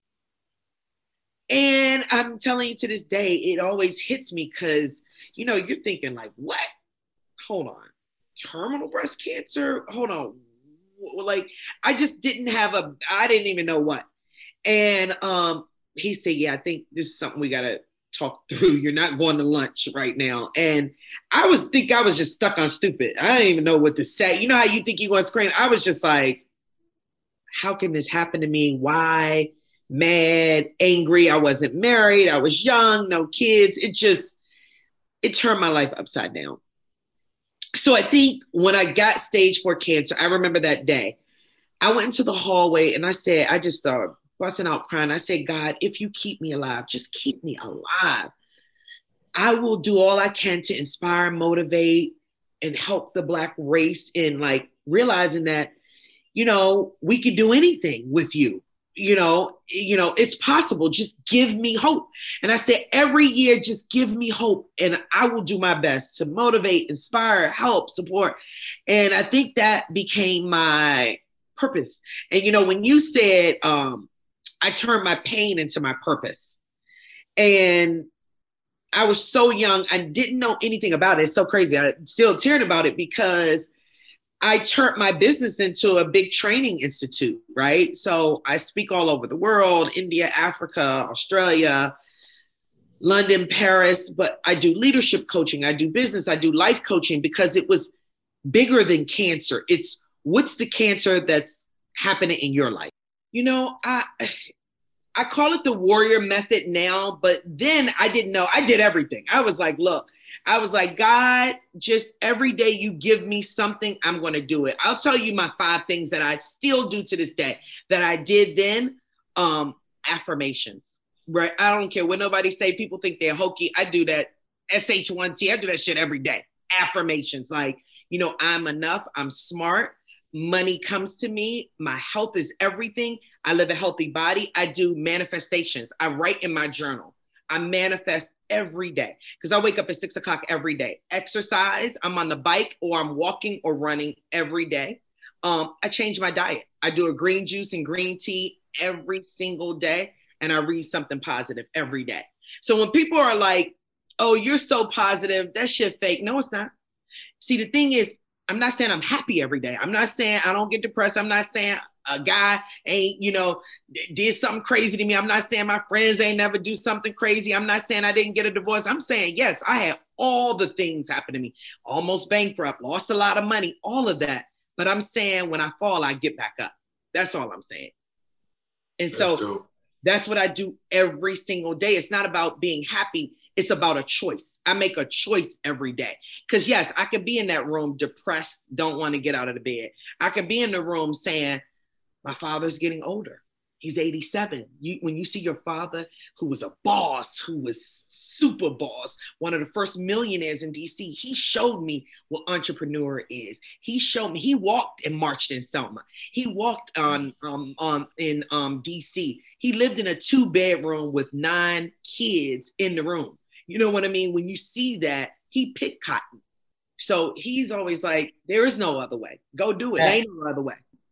And I'm telling you to this day, it always hits me because, you know, you're thinking like, what? Hold on. Terminal breast cancer? Hold on. Like, I just didn't have a, I didn't even know what. And um, he said, yeah, I think this is something we got to talk through. You're not going to lunch right now. And I was think I was just stuck on stupid. I didn't even know what to say. You know how you think you're going to scream? I was just like, how can this happen to me? Why? Mad, angry. I wasn't married. I was young, no kids. It just, it turned my life upside down. So I think when I got stage four cancer, I remember that day, I went into the hallway and I said, I just started busting out crying. I said, God, if you keep me alive, just keep me alive. I will do all I can to inspire, motivate, and help the Black race in like realizing that, you know, we could do anything with you. You know, you know, it's possible. Just give me hope. And I said, every year, just give me hope. And I will do my best to motivate, inspire, help, support. And I think that became my purpose. And, you know, when you said, um, I turned my pain into my purpose. And I was so young, I didn't know anything about it. It's so crazy. I'm still tearing about it because I turned my business into a big training institute, right? So I speak all over the world, India, Africa, Australia, London, Paris, but I do leadership coaching. I do business. I do life coaching because it was bigger than cancer. It's what's the cancer that's happening in your life? You know, I I call it the warrior method now, but then I didn't know. I did everything. I was like, look, I was like, God, just every day you give me something, I'm going to do it. I'll tell you my five things that I still do to this day that I did then. Um, affirmations, right? I don't care what nobody say. People think they're hokey. I do that. S H one T. I do that shit every day. Affirmations. Like, you know, I'm enough. I'm smart. Money comes to me. My health is everything. I live a healthy body. I do manifestations. I write in my journal. I manifest every day because I wake up at six o'clock every day. Exercise. I'm on the bike or I'm walking or running every day. Um, I change my diet. I do a green juice and green tea every single day. And I read something positive every day. So when people are like, oh, you're so positive, that shit fake. No, it's not. See, the thing is, I'm not saying I'm happy every day. I'm not saying I don't get depressed. I'm not saying a guy ain't, you know, did something crazy to me. I'm not saying my friends ain't never do something crazy. I'm not saying I didn't get a divorce. I'm saying, yes, I had all the things happen to me. Almost bankrupt, lost a lot of money, all of that. But I'm saying when I fall, I get back up. That's all I'm saying. And so that's, that's what I do every single day. It's not about being happy. It's about a choice. I make a choice every day. Because, yes, I could be in that room depressed, don't want to get out of the bed. I could be in the room saying, my father's getting older. He's eighty-seven. You, when you see your father, who was a boss, who was super boss, one of the first millionaires in D C, he showed me what entrepreneur is. He showed me, he walked and marched in Selma. He walked on, um, on in um, D C. He lived in a two bedroom with nine kids in the room. You know what I mean? When you see that, he picked cotton. So he's always like, there is no other way. Go do it. There ain't no other way.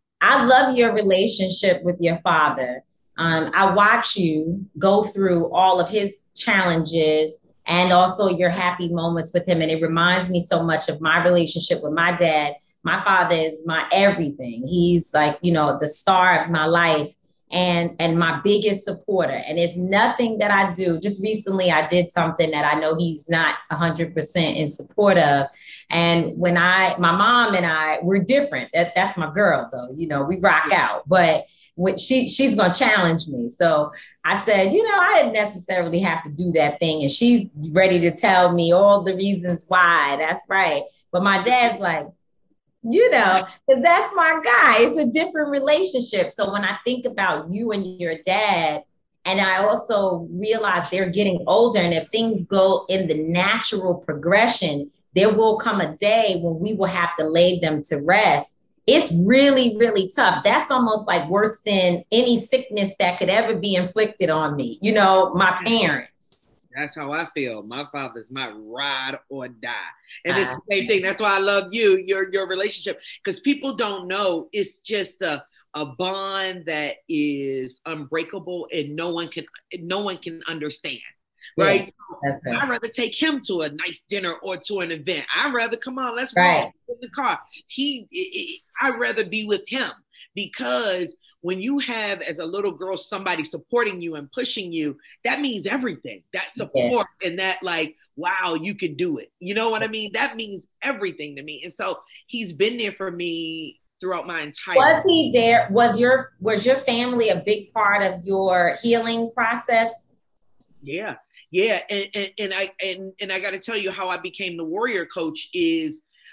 I love your relationship with your father. Um, I watch you go through all of his challenges and also your happy moments with him. And it reminds me so much of my relationship with my dad. My father is my everything. He's like, you know, the star of my life. and and my biggest supporter. And it's nothing that I do. Just recently I did something that I know he's not one hundred percent in support of. And when I, my mom and I, we're different. That, that's my girl, though. You know, we rock out. But when she she's going to challenge me. So I said, you know, I didn't necessarily have to do that thing. And she's ready to tell me all the reasons why. That's right. But my dad's like, you know, because that's my guy. It's a different relationship. So when I think about you and your dad, and I also realize they're getting older, and if things go in the natural progression, there will come a day when we will have to lay them to rest. It's really, really tough. That's almost like worse than any sickness that could ever be inflicted on me. You know, my parents. That's how I feel. My father's my ride or die. And it's the same thing. That's why I love you, your your relationship. Because people don't know it's just a, a bond that is unbreakable and no one can no one can understand. Right? Yeah, so I'd rather take him to a nice dinner or to an event. I'd rather, come on, let's right. roll in the car. He, it, I'd rather be with him, because when you have, as a little girl, somebody supporting you and pushing you, that means everything. That support yeah. and that, like, wow, you can do it. You know what I mean? That means everything to me. And so he's been there for me throughout my entire Was he there? Was your was your family a big part of your healing process? Yeah. Yeah, and, and, and I and, and I got to tell you how I became the warrior coach is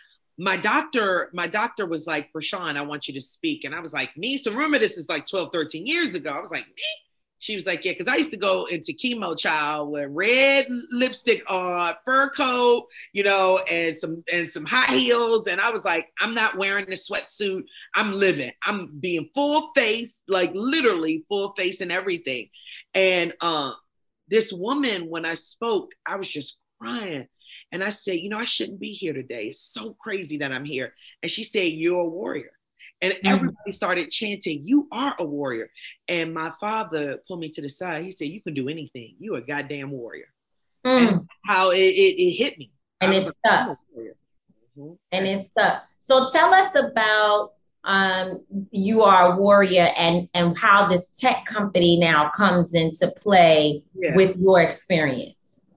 my doctor. My doctor was like, Rashawn, I want you to speak. And I was like, me? So remember, this is like twelve, thirteen years ago. I was like, me? She was like, yeah, because I used to go into chemo, child, with red lipstick on, fur coat, you know, and some and some high heels. And I was like, I'm not wearing a sweatsuit. I'm living. I'm being full face, like literally full face and everything. And um. This woman, when I spoke, I was just crying. And I said, you know, I shouldn't be here today. It's so crazy that I'm here. And she said, you're a warrior. And mm-hmm. everybody started chanting, you are a warrior. And my father pulled me to the side. He said, you can do anything. You're a goddamn warrior. Mm. And how it, it, it hit me. And it's stuck. Mm-hmm. And it's stuck. So tell us about Um, you are a warrior, and, and how this tech company now comes into play yeah. with your experience.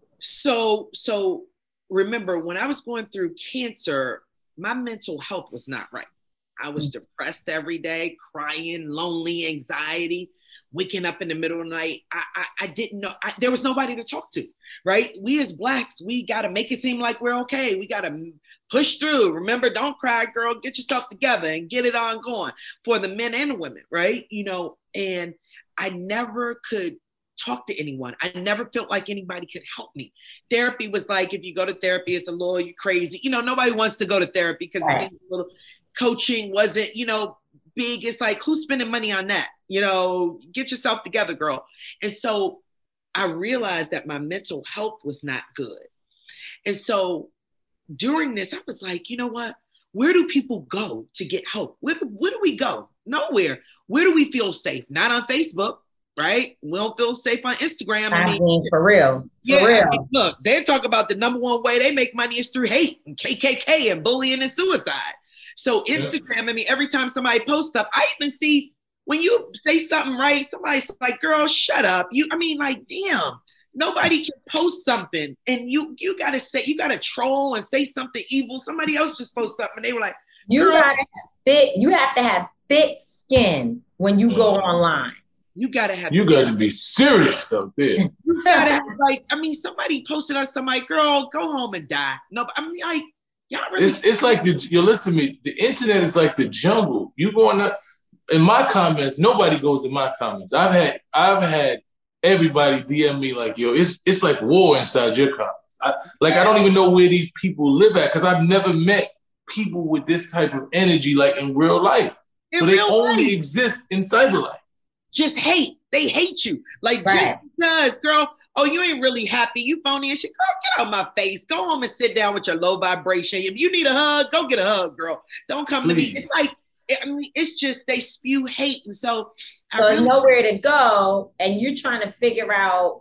So, so remember, when I was going through cancer, my mental health was not right. I was mm-hmm. depressed every day, crying, lonely, anxiety, waking up in the middle of the night. I, I, I didn't know. I, there was nobody to talk to, right? We as Blacks, we got to make it seem like we're okay. We got to push through. Remember, don't cry, girl. Get yourself together and get it on going for the men and the women, right? You know, and I never could talk to anyone. I never felt like anybody could help me. Therapy was like, if you go to therapy, it's a little, you crazy. You know, nobody wants to go to therapy because right. little coaching wasn't, you know, big. It's like, who's spending money on that? You know, get yourself together, girl. And so I realized that my mental health was not good. And so during this, I was like, you know what? Where do people go to get help? Where, where do we go? Nowhere. Where do we feel safe? Not on Facebook, right? We don't feel safe on Instagram. I mean, for real. For yeah, real. I mean, look, they talk about the number one way they make money is through hate and K K K and bullying and suicide. So Instagram, I mean, every time somebody posts stuff, I even see when you say something right, somebody's like, girl, shut up. You, I mean, like, damn, nobody can post something and you, you got to say, you got to troll and say something evil. Somebody else just post something and they were like, you got to have thick, you have to have thick skin when you go online. You got to have, you got to be serious out there. You got to have, like, I mean, somebody posted on somebody, girl, go home and die. No, I mean, like, y'all really. It's, it's like, the, you listen to me, the internet is like the jungle. You go on that. In my comments, nobody goes in my comments. I've had I've had everybody D M me like, yo, it's it's like war inside your comments. I, like, I don't even know where these people live at because I've never met people with this type of energy like in real life. In so they real only life. exist in cyber life. Just hate. They hate you. Like, right. just because, girl, oh, you ain't really happy. You phony and shit. Girl, get out my face. Go home and sit down with your low vibration. If you need a hug, go get a hug, girl. Don't come Please. to me. It's like, I mean, it's just they spew hate. And so, so I really, nowhere to go, and you're trying to figure out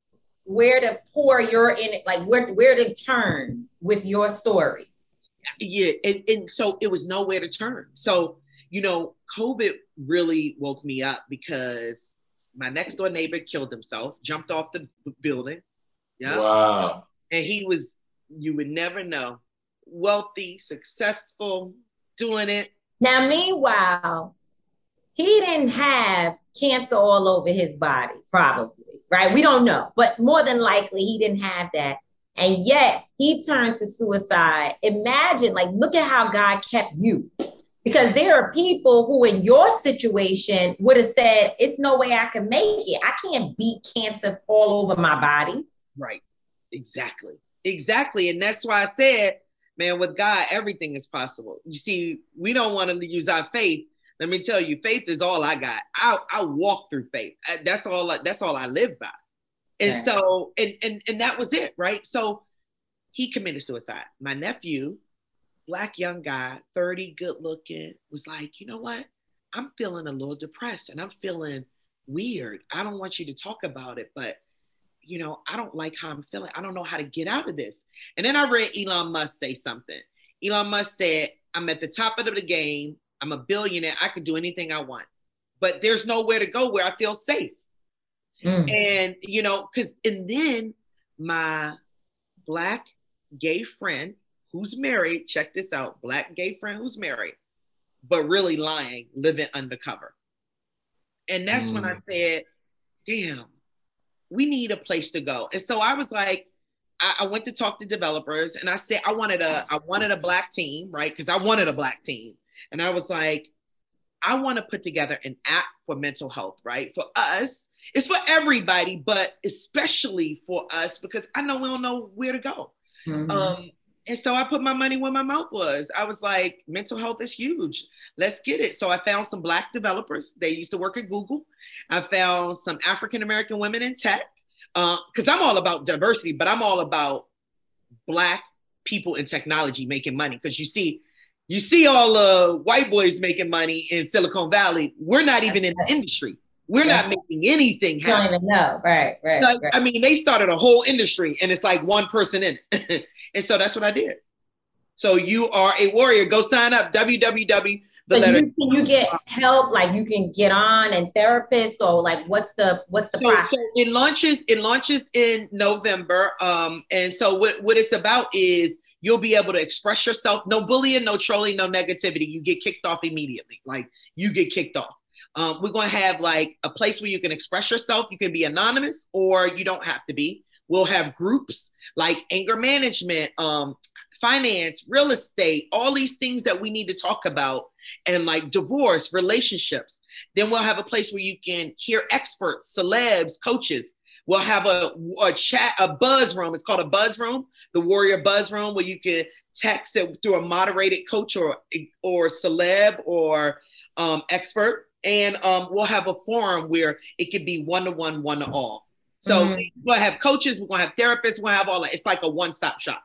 where to pour your in it, like where where to turn with your story. Yeah, and, and so it was nowhere to turn. So, you know, COVID really woke me up because my next door neighbor killed himself, jumped off the building. Yeah. Wow. And he was, you would never know, wealthy, successful, doing it. Now, meanwhile, he didn't have cancer all over his body, probably, right? We don't know, but more than likely he didn't have that. And yet he turned to suicide. Imagine, like, look at how God kept you. Because there are people who in your situation would have said, it's no way I can make it. I can't beat cancer all over my body. Right. Exactly. Exactly. And that's why I said, man, with God, everything is possible. You see, we don't want to use our faith. Let me tell you, faith is all I got. I I walk through faith. That's all. I, that's all I live by. And yeah. so, and, and and that was it, right? So he committed suicide. My nephew, Black young guy, thirty, good looking, was like, you know what? I'm feeling a little depressed and I'm feeling weird. I don't want you to talk about it, but you know, I don't like how I'm feeling. I don't know how to get out of this. And then I read Elon Musk say something. Elon Musk said, I'm at the top of the game. I'm a billionaire. I can do anything I want, but there's nowhere to go where I feel safe. Mm. And, you know, cause, and then my Black gay friend who's married, check this out, Black gay friend who's married, but really lying, living undercover. And that's mm. when I said, damn, we need a place to go. And so I was like, I, I went to talk to developers and I said, I wanted a, I wanted a Black team, right? Because I wanted a Black team. And I was like, I want to put together an app for mental health, right? For us, it's for everybody, but especially for us, because I know we don't know where to go. Mm-hmm. Um, and so I put my money where my mouth was. I was like, mental health is huge. Let's get it. So I found some Black developers. They used to work at Google. I found some African-American women in tech, because uh, I'm all about diversity, but I'm all about Black people in technology making money. Because you see, you see all the uh, white boys making money in Silicon Valley. We're not even in the industry. We're yeah. not making anything happen. Don't even know. Right, right, so, right. I mean, they started a whole industry and it's like one person in it. And so that's what I did. So you are a warrior. Go sign up. w w w. The so letter. You, can you get help? Like you can get on and therapists, or like what's the what's the so, process? So it launches. It launches in November. Um, and so what what it's about is you'll be able to express yourself. No bullying, no trolling, no negativity. You get kicked off immediately. Like you get kicked off. Um, we're going to have like a place where you can express yourself. You can be anonymous or you don't have to be. We'll have groups like anger management, um, finance, real estate, all these things that we need to talk about, and like divorce, relationships. Then we'll have a place where you can hear experts, celebs, coaches. We'll have a, a chat, a buzz room. It's called a buzz room, the Warrior Buzz Room, where you can text it through a moderated coach or or celeb or um, expert. And um, we'll have a forum where it could be one-to-one, one-to-all. So mm-hmm. we'll have coaches, we're going to have therapists, we're going to have all that. It's like a one-stop shop.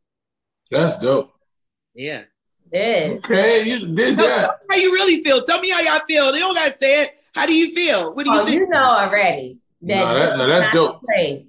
That's dope. Yeah. It is. Okay, you did so, that. Tell me how you really feel. Tell me how y'all feel. They don't got to say it. How do you feel? What do you oh, think? You know already. That no, that, no, that's dope.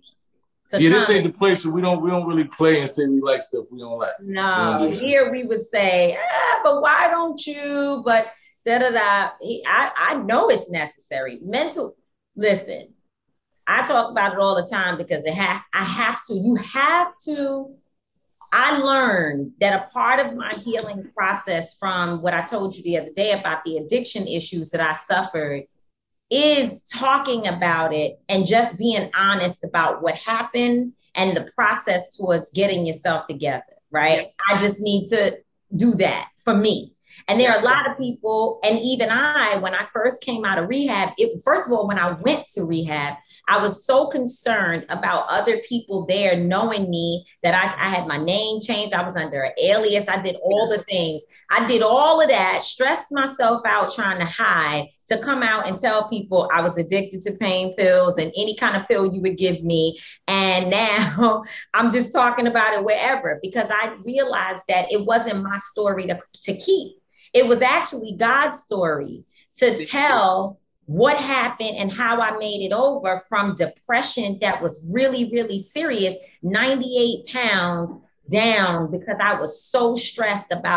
So yeah, this ain't the place where we don't we don't really play and say we like stuff we don't like. No, we don't here we would say, ah, but why don't you? But da da da. I I know it's necessary. Mental. Listen, I talk about it all the time because it has. I have to. You have to. I learned that a part of my healing process from what I told you the other day about the addiction issues that I suffered is talking about it and just being honest about what happened and the process towards getting yourself together, right? Yeah. I just need to do that for me. And there are a lot of people, and even I, when I first came out of rehab, it, first of all, when I went to rehab, I was so concerned about other people there knowing me that I, I had my name changed. I was under an alias. I did all the things. I did all of that, stressed myself out trying to hide, to come out and tell people I was addicted to pain pills and any kind of pill you would give me. And now I'm just talking about it wherever because I realized that it wasn't my story to, to keep. It was actually God's story to tell what happened and how I made it over from depression that was really, really serious, ninety-eight pounds down because I was so stressed about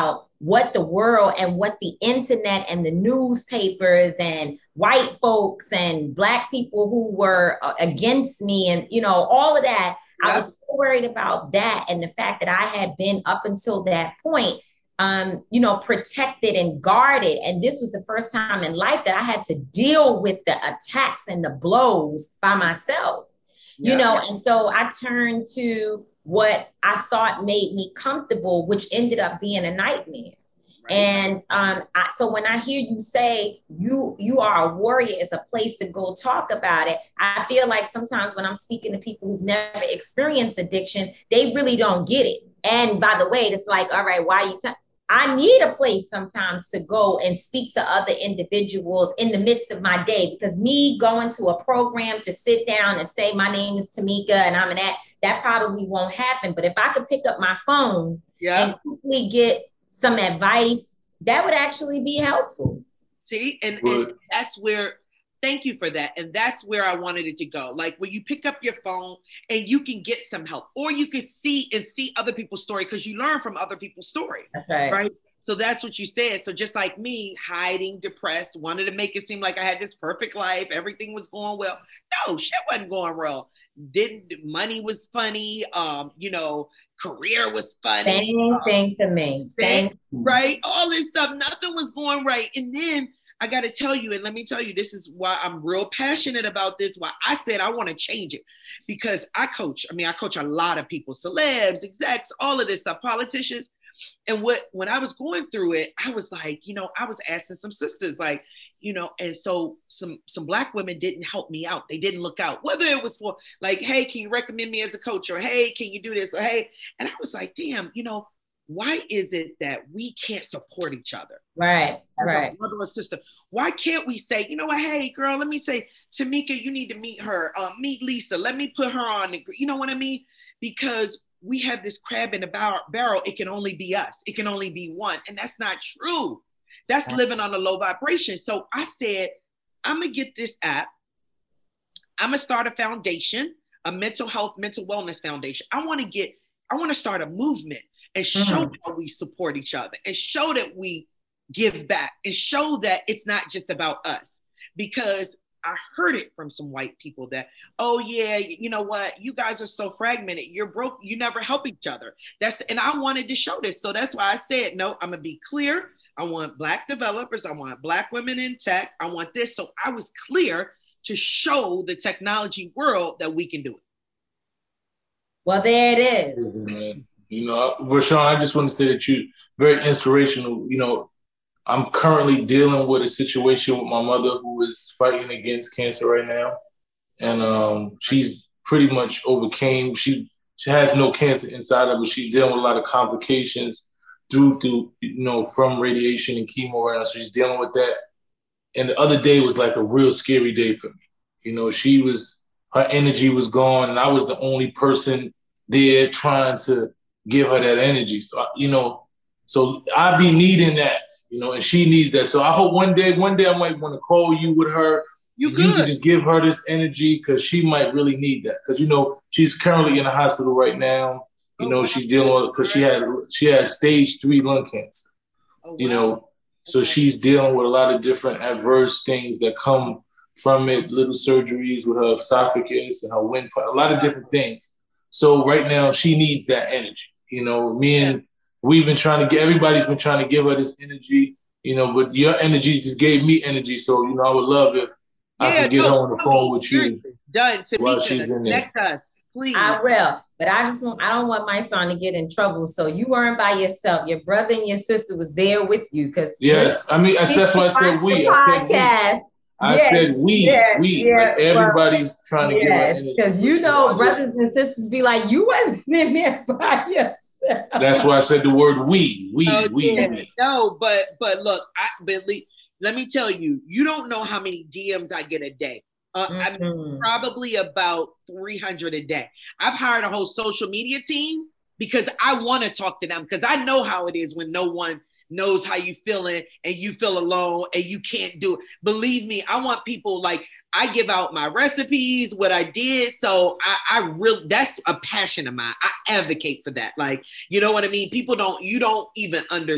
what the world and what the internet and the newspapers and white folks and black people who were against me and, you know, all of that. Yeah. I was so worried about that and the fact that I had been up until that point, um, you know, protected and guarded. And this was the first time in life that I had to deal with the attacks and the blows by myself, yeah. you know, and so I turned to what I thought made me comfortable, which ended up being a nightmare. Right. And um, I, so when I hear you say you you are a warrior, it's a place to go talk about it, I feel like sometimes when I'm speaking to people who've never experienced addiction, they really don't get it. And by the way, it's like, all right, why are you t- I need a place sometimes to go and speak to other individuals in the midst of my day, because me going to a program to sit down and say, my name is Tamika and I'm an at, that probably won't happen. But if I could pick up my phone yeah. and quickly get some advice, that would actually be helpful. See, and, and that's where, thank you for that. And that's where I wanted it to go. Like when you pick up your phone and you can get some help, or you can see and see other people's story, because you learn from other people's stories. That's right. Right. So that's what you said. So just like me, hiding, depressed, wanted to make it seem like I had this perfect life, everything was going well. No, shit wasn't going well. Didn't money was funny. Um, you know, career was funny. Same thing to me. Same. Right. All this stuff. Nothing was going right. And then I got to tell you, and let me tell you, this is why I'm real passionate about this, why I said I want to change it. Because I coach, I mean, I coach a lot of people, celebs, execs, all of this stuff, politicians. And what when I was going through it, I was like, you know, I was asking some sisters, like, you know, and so some some black women didn't help me out. They didn't look out, whether it was for like, hey, can you recommend me as a coach, or hey, can you do this, or hey. And I was like, damn, you know, why is it that we can't support each other? Right, right. Brother or sister. Why can't we say, you know what, hey, girl, let me say, Tamika, you need to meet her. Uh, meet Lisa. Let me put her on. The, you know what I mean? Because we have this crab in the bar- barrel. It can only be us. It can only be one. And that's not true. That's right. Living on a low vibration. So I said, I'm going to get this app. I'm going to start a foundation, a mental health, mental wellness foundation. I want to get, I want to start a movement and show mm. how we support each other, and show that we give back, and show that it's not just about us. Because I heard it from some white people that, oh yeah, you know what, you guys are so fragmented, you're broke, you never help each other. That's, and I wanted to show this. So that's why I said, no, I'm gonna be clear. I want black developers, I want black women in tech, I want this. So I was clear to show the technology world that we can do it. Well, there it is. Mm-hmm. You know, Rashawn, I just want to say that you're very inspirational. You know, I'm currently dealing with a situation with my mother who is fighting against cancer right now. And um, she's pretty much overcame. She, she has no cancer inside of her. She's dealing with a lot of complications due to, you know, from radiation and chemo right now. So she's dealing with that. And the other day was like a real scary day for me. You know, she was, her energy was gone, and I was the only person there trying to give her that energy. So, you know, so I be needing that, you know, and she needs that. So I hope one day, one day I might want to call you with her. You You can just give her this energy, because she might really need that. Because, you know, she's currently in the hospital right now. You know, she's dealing with, because she had, she had stage three lung cancer, oh, you wow. know, so she's dealing with a lot of different adverse things that come from it, little surgeries with her esophagus and her windpipe, a lot of different things. So right now she needs that energy. You know, me and we've been trying to get, everybody's been trying to give her this energy, you know, but your energy just gave me energy. So, you know, I would love if yeah, I could get no, her on the phone with you. Done. While she's in there. Connect us, please. I will, but I just want, I don't want my son to get in trouble. So you weren't by yourself. Your brother and your sister was there with you. Cause yeah, I mean, that's why I said we. I said we. I yes, said we, yes, we, yes, like everybody's well, trying to yes, get our energy. Because you know, brothers and sisters be like, you wasn't in there by yourself. That's why I said the word we, we, oh, we, yeah. we. No, but but look, I Bentley, let me tell you, you don't know how many D Ms I get a day. Uh, mm-hmm. I mean, probably about three hundred a day. I've hired a whole social media team because I want to talk to them, because I know how it is when no one knows how you feeling and you feel alone and you can't do it. Believe me, I want people, like, I give out my recipes, what I did. So I, I really, that's a passion of mine. I advocate for that. Like, you know what I mean? People don't, you don't even understand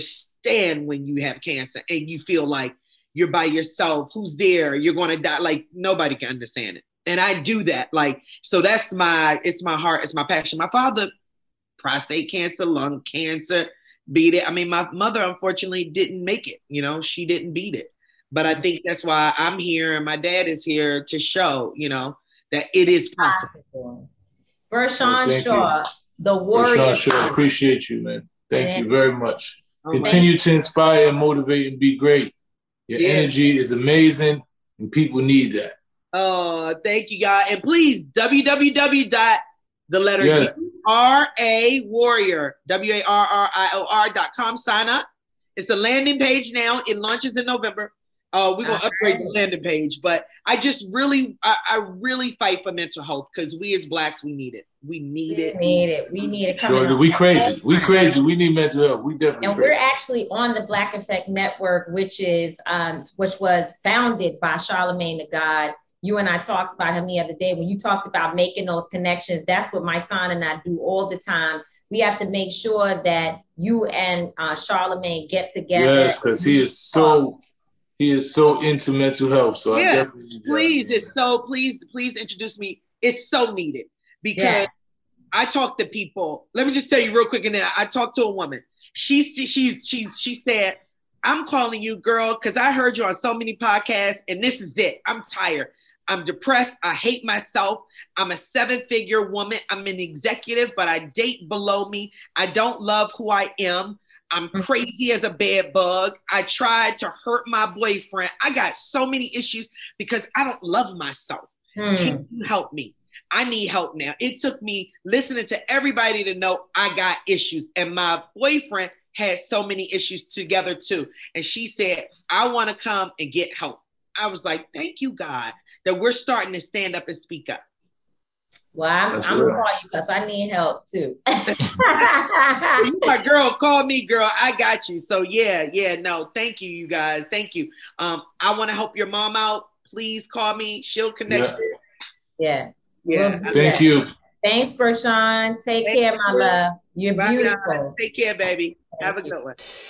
understand when you have cancer and you feel like you're by yourself. Who's there? You're going to die. Like, nobody can understand it. And I do that. Like, so that's my, it's my heart. It's my passion. My father, prostate cancer, lung cancer, beat it. I mean, my mother, unfortunately, didn't make it. You know, she didn't beat it. But I think that's why I'm here and my dad is here to show, you know, that it is possible. Vershawn well, Shaw, you. the warrior. Vershawn Shaw, appreciate you, man. Thank man. you very much. Oh, Continue man. to inspire and motivate and be great. Your yeah. energy is amazing and people need that. Oh, uh, thank you, God. And please, w w w dot the letter yes. R A Warrior, W A R R I O R dot com. Sign up. It's a landing page now. It launches in November. Uh, we're going to upgrade the landing page. But I just really, I, I really fight for mental health because we as Blacks, we need it. We need it. We need it. We need it. Coming sure, we crazy. We crazy. We need mental health. We definitely And crazy. we're actually on the Black Effect Network, which is, um, which was founded by Charlamagne the God. You and I talked about him the other day. When you talked about making those connections, that's what my son and I do all the time. We have to make sure that you and uh, Charlamagne get together. Yes, because he is so he is so into mental health. So yeah, I definitely please, it's so please, please introduce me. It's so needed because yeah. I talk to people. Let me just tell you real quick. And then I talked to a woman. She she she she said, "I'm calling you, girl, because I heard you on so many podcasts, and this is it. I'm tired. I'm depressed. I hate myself. I'm a seven-figure woman. I'm an executive, but I date below me. I don't love who I am. I'm crazy as a bed bug. I tried to hurt my boyfriend. I got so many issues because I don't love myself. Hmm. Can you help me? I need help now." It took me listening to everybody to know I got issues. And my boyfriend had so many issues together too. And she said, "I want to come and get help." I was like, thank you, God, that we're starting to stand up and speak up. Well, I'm, I'm going to call you because I need help too. You my girl, call me, girl. I got you. So yeah, yeah, no, thank you, you guys. Thank you. Um, I want to help your mom out. Please call me. She'll connect yeah. you. Yeah. Yeah. Thank yeah. you. Thanks, Vershawn. Take Thank care, you. my love. You're Bye, beautiful. guys. Take care, baby. Thank Have a you. good one.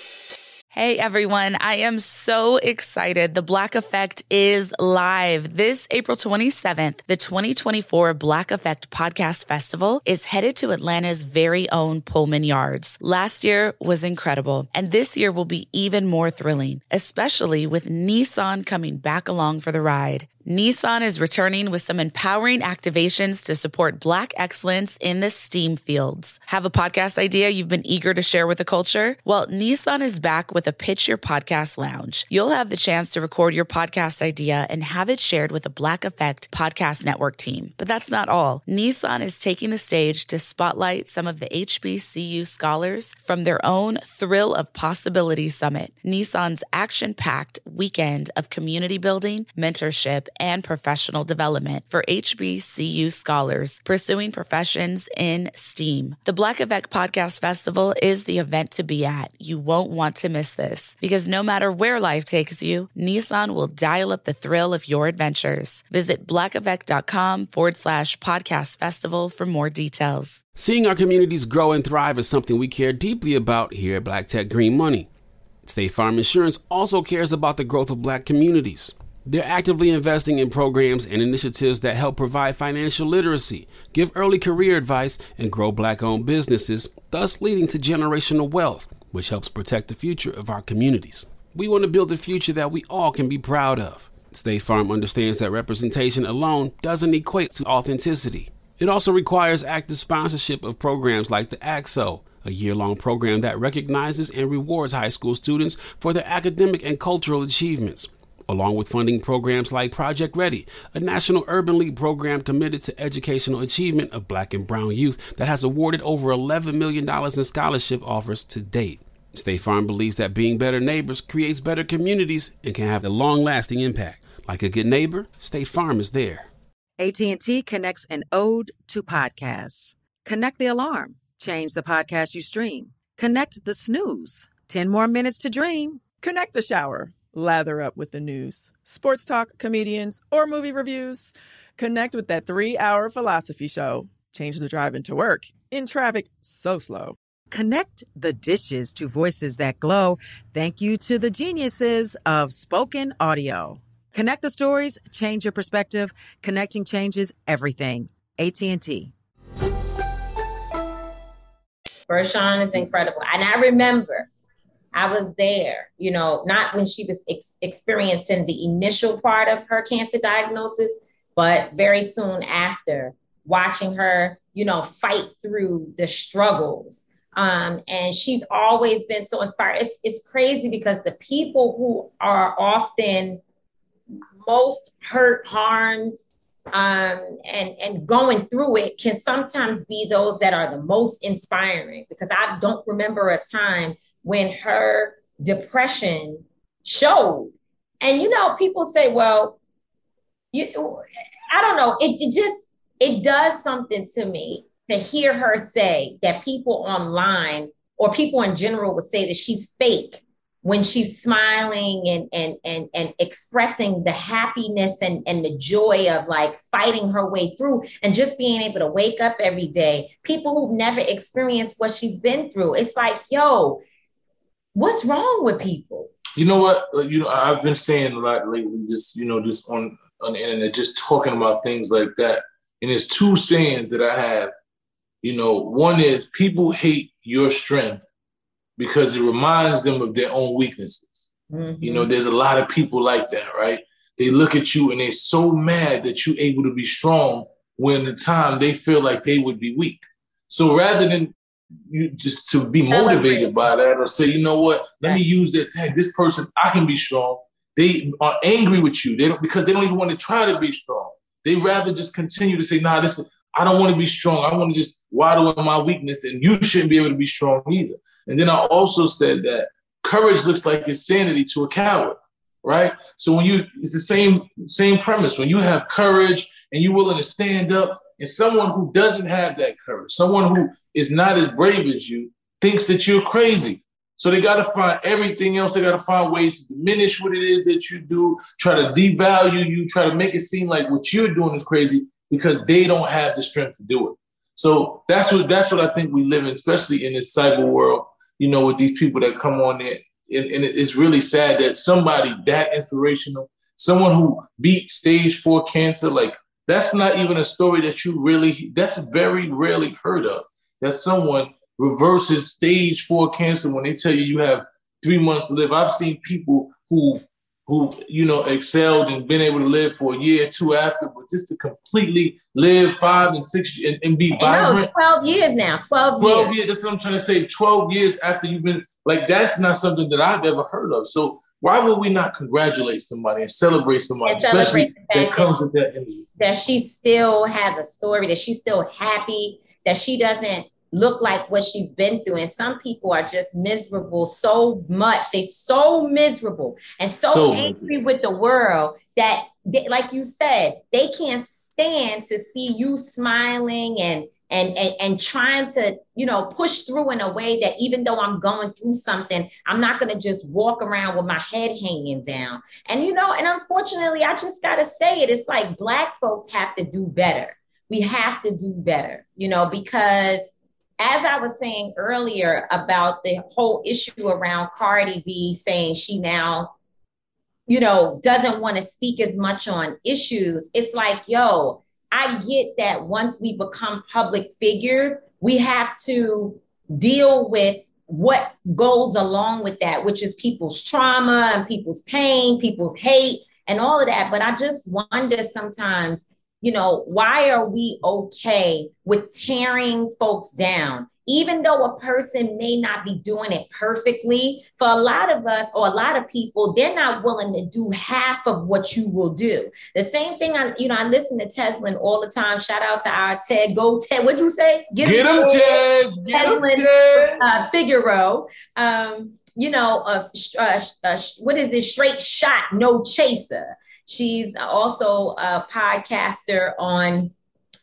Hey everyone, I am so excited. The Black Effect is live. This April twenty-seventh, the twenty twenty-four Black Effect Podcast Festival is headed to Atlanta's very own Pullman Yards. Last year was incredible, and this year will be even more thrilling, especially with Nissan coming back along for the ride. Nissan is returning with some empowering activations to support Black excellence in the STEAM fields. Have a podcast idea you've been eager to share with the culture? Well, Nissan is back with a Pitch Your Podcast Lounge. You'll have the chance to record your podcast idea and have it shared with the Black Effect Podcast Network team. But that's not all. Nissan is taking the stage to spotlight some of the H B C U scholars from their own Thrill of Possibility Summit, Nissan's action-packed weekend of community building, mentorship, and professional development for H B C U scholars pursuing professions in STEAM. The Black Effect Podcast Festival is the event to be at. You won't want to miss this because no matter where life takes you, Nissan will dial up the thrill of your adventures. Visit blackeffect.com forward slash podcast festival for more details. Seeing our communities grow and thrive is something we care deeply about here at Black Tech Green Money. State Farm Insurance also cares about the growth of Black communities. They're actively investing in programs and initiatives that help provide financial literacy, give early career advice, and grow Black-owned businesses, thus leading to generational wealth, which helps protect the future of our communities. We want to build a future that we all can be proud of. State Farm understands that representation alone doesn't equate to authenticity. It also requires active sponsorship of programs like the A X O, a year-long program that recognizes and rewards high school students for their academic and cultural achievements, along with funding programs like Project Ready, a National Urban League program committed to educational achievement of Black and brown youth that has awarded over eleven million dollars in scholarship offers to date. State Farm believes that being better neighbors creates better communities and can have a long-lasting impact. Like a good neighbor, State Farm is there. A T and T connects an ode to podcasts. Connect the alarm. Change the podcast you stream. Connect the snooze. ten more minutes to dream. Connect the shower. Lather up with the news, sports talk, comedians, or movie reviews. Connect with that three-hour philosophy show. Change the drive into work in traffic so slow. Connect the dishes to voices that glow. Thank you to the geniuses of spoken audio. Connect the stories, change your perspective. Connecting changes everything. A T and T. Vershawn is incredible. And I remember I was there, you know, not when she was ex- experiencing the initial part of her cancer diagnosis, but very soon after, watching her, you know, fight through the struggles. Um, and she's always been so inspired. It's, it's crazy because the people who are often most hurt, harmed, um, and, and going through it can sometimes be those that are the most inspiring, because I don't remember a time when her depression showed. And, you know, people say, well, you, I don't know. It, it just, it does something to me to hear her say that people online or people in general would say that she's fake when she's smiling and, and, and, and expressing the happiness and, and the joy of like fighting her way through and just being able to wake up every day. People who've never experienced what she's been through. It's like, yo, what's wrong with people? You know what? Uh, you know, I've been saying a lot lately, just, you know, just on, on the internet, just talking about things like that. And there's two sayings that I have. You know, one is people hate your strength because it reminds them of their own weaknesses. Mm-hmm. You know, there's a lot of people like that, right? They look at you and they're so mad that you're able to be strong when at the time they feel like they would be weak. So rather than you just to be motivated by that or say, you know what, let me use that tag. This person, I can be strong. They are angry with you. They don't, because they don't even want to try to be strong. They rather just continue to say, nah, this is, I don't want to be strong. I want to just waddle in my weakness, and you shouldn't be able to be strong either. And then I also said that courage looks like insanity to a coward, right? So when you, it's the same same premise. When you have courage and you're willing to stand up, and someone who doesn't have that courage, someone who is not as brave as you, thinks that you're crazy. So they got to find everything else. They got to find ways to diminish what it is that you do, try to devalue you, try to make it seem like what you're doing is crazy because they don't have the strength to do it. So that's what that's what I think we live in, especially in this cyber world, you know, with these people that come on there. And, and it's really sad that somebody that inspirational, someone who beat stage four cancer, like that's not even a story that you really, that's very rarely heard of, that someone reverses stage four cancer when they tell you you have three months to live. I've seen people who who, you know, excelled and been able to live for a year or two after, but just to completely live five and six and, and be vibrant. No, twelve years now, twelve, twelve years. years, that's what I'm trying to say, twelve years after you've been, like, that's not something that I've ever heard of. So why would we not congratulate somebody and celebrate somebody, and celebrate especially that comes with that energy? That she still has a story, that she's still happy, that she doesn't look like what she's been through. And some people are just miserable so much. They're so miserable and so, so angry miserable. with the world that, they, like you said, they can't stand to see you smiling and, and, and, and trying to, you know, push through in a way that even though I'm going through something, I'm not going to just walk around with my head hanging down. And, you know, and unfortunately, I just got to say it. It's like Black folks have to do better. We have to do better, you know, because as I was saying earlier about the whole issue around Cardi B saying she now, you know, doesn't want to speak as much on issues, it's like, yo, I get that once we become public figures, we have to deal with what goes along with that, which is people's trauma and people's pain, people's hate and all of that. But I just wonder sometimes, you know, why are we okay with tearing folks down? Even though a person may not be doing it perfectly, for a lot of us or a lot of people, they're not willing to do half of what you will do. The same thing, I, you know, I listen to Teslin all the time. Shout out to our Ted. Go Ted. What'd you say? Get, Get him, Ted. Get him, Ted. Uh, Figaro. Um, you know, uh, uh, uh, what is it? Straight shot, no chaser. She's also a podcaster on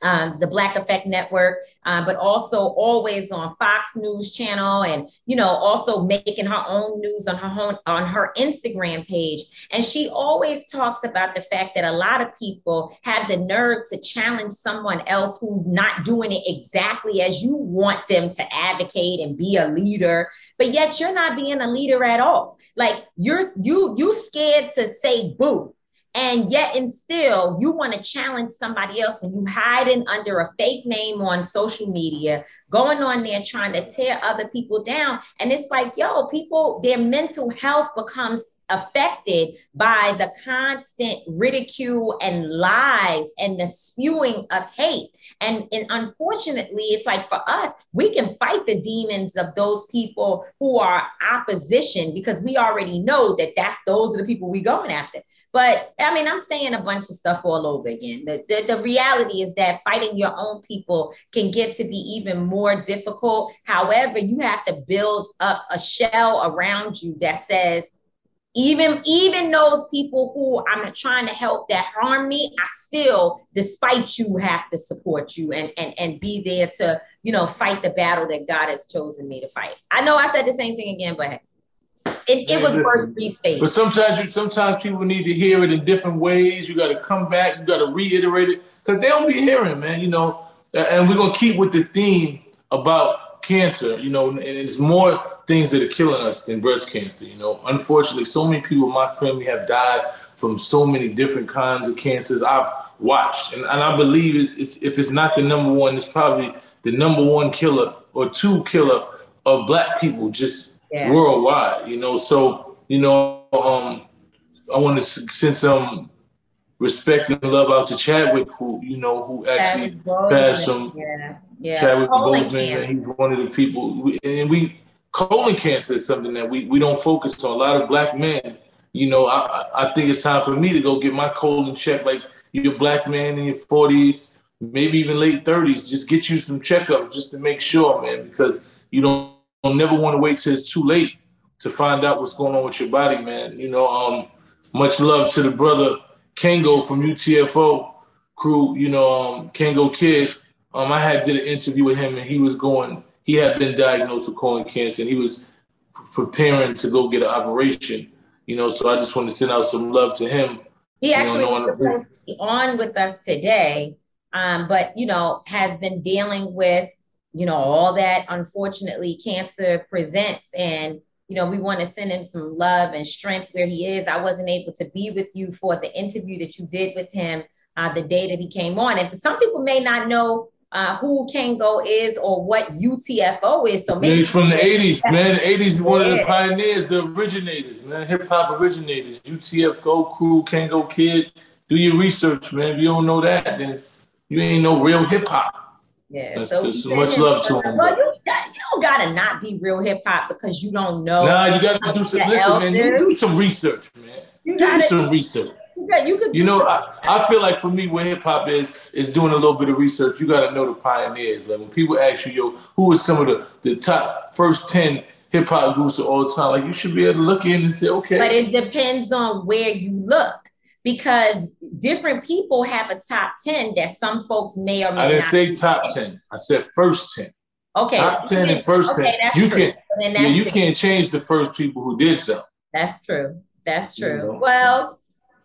um, the Black Effect Network, uh, but also always on Fox News Channel, and, you know, also making her own news on her own, on her Instagram page. And she always talks about the fact that a lot of people have the nerve to challenge someone else who's not doing it exactly as you want them to advocate and be a leader, but yet you're not being a leader at all. Like, you're you you scared to say boo. And yet and still, you want to challenge somebody else, and you hiding under a fake name on social media, going on there trying to tear other people down. And it's like, yo, people, their mental health becomes affected by the constant ridicule and lies and the spewing of hate. And, and unfortunately, it's like, for us, we can fight the demons of those people who are opposition, because we already know that that's, those are the people we're going after. But, I mean, I'm saying a bunch of stuff all over again. The, the, the reality is that fighting your own people can get to be even more difficult. However, you have to build up a shell around you that says, even, even those people who I'm trying to help that harm me, I still, despite you, have to support you and, and, and be there to, you know, fight the battle that God has chosen me to fight. I know I said the same thing again, but It, it was worth restating. But sometimes you, sometimes people need to hear it in different ways. You got to come back. You got to reiterate it, because they don't be hearing, man. You know, and we're gonna keep with the theme about cancer. You know, and it's more things that are killing us than breast cancer. You know, unfortunately, so many people in my family have died from so many different kinds of cancers I've watched, and, and I believe it's, it's, if it's not the number one, it's probably the number one killer or two killer of Black people just. Yeah. Worldwide, you know, so, you know, um, I want to send some respect and love out to Chadwick, who, you know, who actually passed from yeah. Yeah. Chadwick Boseman, and he's one of the people, and we, colon cancer is something that we, we don't focus on. A lot of Black men, you know, I, I think it's time for me to go get my colon checked, like you're a Black man in your forties, maybe even late thirties, just get you some checkups just to make sure, man, because you don't, I'll never want to wait till it's too late to find out what's going on with your body, man. You know, um, much love to the brother Kango from U T F O crew, you know, um, Kango Kid. Um, I had did an interview with him, and he was going, he had been diagnosed with colon cancer, and he was preparing to go get an operation, you know, so I just want to send out some love to him. He actually you know, was supposed to be on with us today, um, but, you know, has been dealing with, you know, all that, unfortunately, cancer presents. And, you know, we want to send him some love and strength where he is. I wasn't able to be with you for the interview that you did with him uh, the day that he came on. And some people may not know uh, who Kango is or what U T F O is. So maybe he's from the eighties, man. The eighties, one of the pioneers, the originators, man. Hip-hop originators. U T F O crew, Kango Kid. Do your research, man. If you don't know that, then you ain't no real hip-hop. Yeah, That's, so that's so much love to him. Well, you, you don't gotta not be real hip hop because you don't know. Nah, you gotta do some listen, man. You do some research, man. You do gotta, some research. You, got, you, could you know, I, I feel like for me, what hip hop is is doing a little bit of research. You gotta know the pioneers. Like when people ask you, yo, who are some of the the top first ten hip hop groups of all time? Like you should be able to look in and say, okay. But it depends on where you look. Because different people have a top ten that some folks may or may not. I didn't say top ten. I said first ten. Okay. Top ten and first okay, ten. That's you true. can yeah, you can't change the first people who did so. That's true. That's true. You know? Well,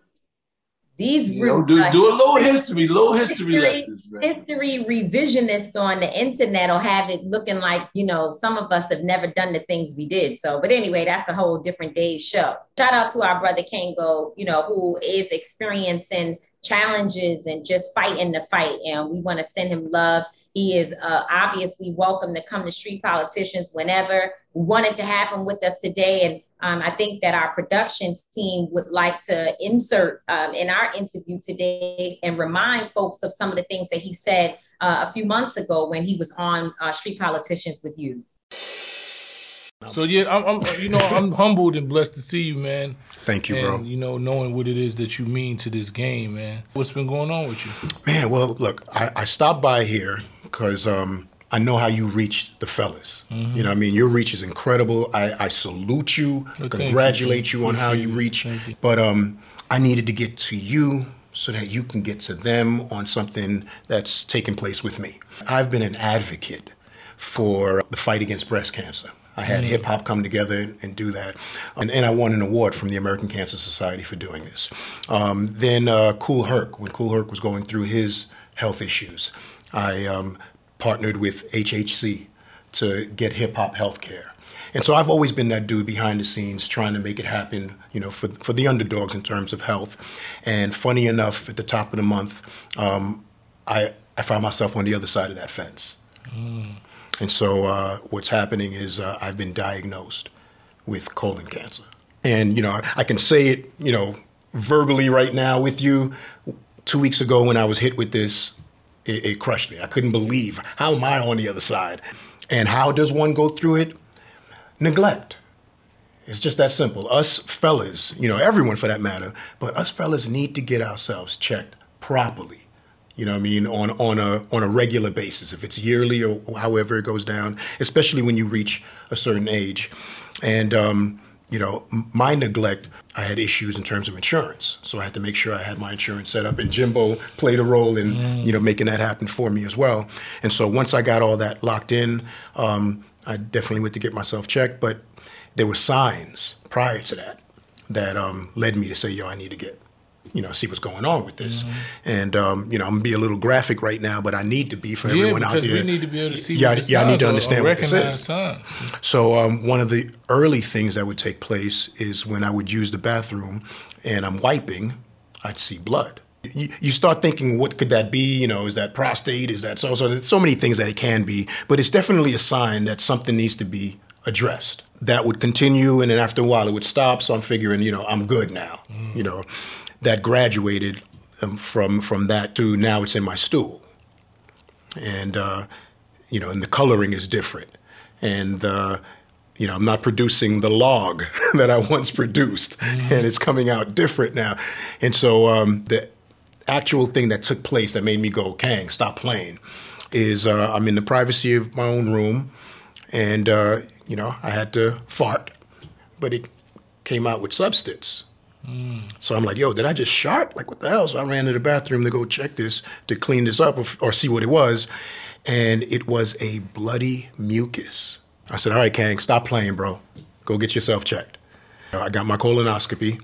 these you know, do, uh, do a little history, little history, history lessons, man. History revisionists on the internet will have it looking like, you know, some of us have never done the things we did. So, but anyway, that's a whole different day's show. Shout out to our brother Kango, you know, who is experiencing challenges and just fighting the fight. And we want to send him love. He is uh, obviously welcome to come to Street Politicians whenever. We wanted to have him with us today, and um, I think that our production team would like to insert um, in our interview today and remind folks of some of the things that he said uh, a few months ago when he was on uh, Street Politicians with you. So yeah, I'm, I'm, you know, I'm humbled and blessed to see you, man. Thank you, and, bro. You know, knowing what it is that you mean to this game, man. What's been going on with you? Man, well, look, I, I stopped by here because um, I know how you reach the fellas. Mm-hmm. You know what I mean? Your reach is incredible. I, I salute you, well, congratulate you, you on how you reach. You. But um, I needed to get to you so that you can get to them on something that's taking place with me. I've been an advocate for the fight against breast cancer. I had mm. hip-hop come together and do that, and, and I won an award from the American Cancer Society for doing this. Um, then uh, Kool Herc, when Kool Herc was going through his health issues, I um, partnered with H H C to get hip-hop health care. And so I've always been that dude behind the scenes trying to make it happen, you know, for for the underdogs in terms of health. And funny enough, at the top of the month, um, I I found myself on the other side of that fence. Mm. And so uh, what's happening is uh, I've been diagnosed with colon cancer. And, you know, I, I can say it, you know, verbally right now with you. Two weeks ago when I was hit with this, it, it crushed me. I couldn't believe, how am I on the other side? And how does one go through it? Neglect. It's just that simple. Us fellas, you know, everyone for that matter, but us fellas need to get ourselves checked properly. You know what I mean, on on a on a regular basis, if it's yearly or however it goes down, especially when you reach a certain age. And, um, you know, my neglect, I had issues in terms of insurance. So I had to make sure I had my insurance set up. And Jimbo played a role in, mm. you know, making that happen for me as well. And so once I got all that locked in, um, I definitely went to get myself checked. But there were signs prior to that that um, led me to say, yo, I need to get, you know, see what's going on with this. Mm-hmm. And, um, you know, I'm going to be a little graphic right now, but I need to be for yeah, everyone out there. Yeah, because we need to be able to see yeah, what yeah, I need to understand what this is. Time. So um, one of the early things that would take place is when I would use the bathroom and I'm wiping, I'd see blood. You, you start thinking, what could that be? You know, is that prostate? Is that so? So there's so many things that it can be, but it's definitely a sign that something needs to be addressed. That would continue, and then after a while it would stop. So I'm figuring, you know, I'm good now. Mm. You know, that graduated um, from from that to now it's in my stool, and uh, you know, and the coloring is different, and uh, you know, I'm not producing the log that I once produced, mm. and it's coming out different now, and so um, the actual thing that took place that made me go, Kang, stop playing, is uh, I'm in the privacy of my own room, and uh, you know, I had to fart, but it came out with substance. Mm. So I'm like, yo, did I just sharp? Like, what the hell? So I ran to the bathroom to go check this, to clean this up or, or see what it was, and it was a bloody mucus. I said, all right, Kang, stop playing, bro. Go get yourself checked. I got my colonoscopy,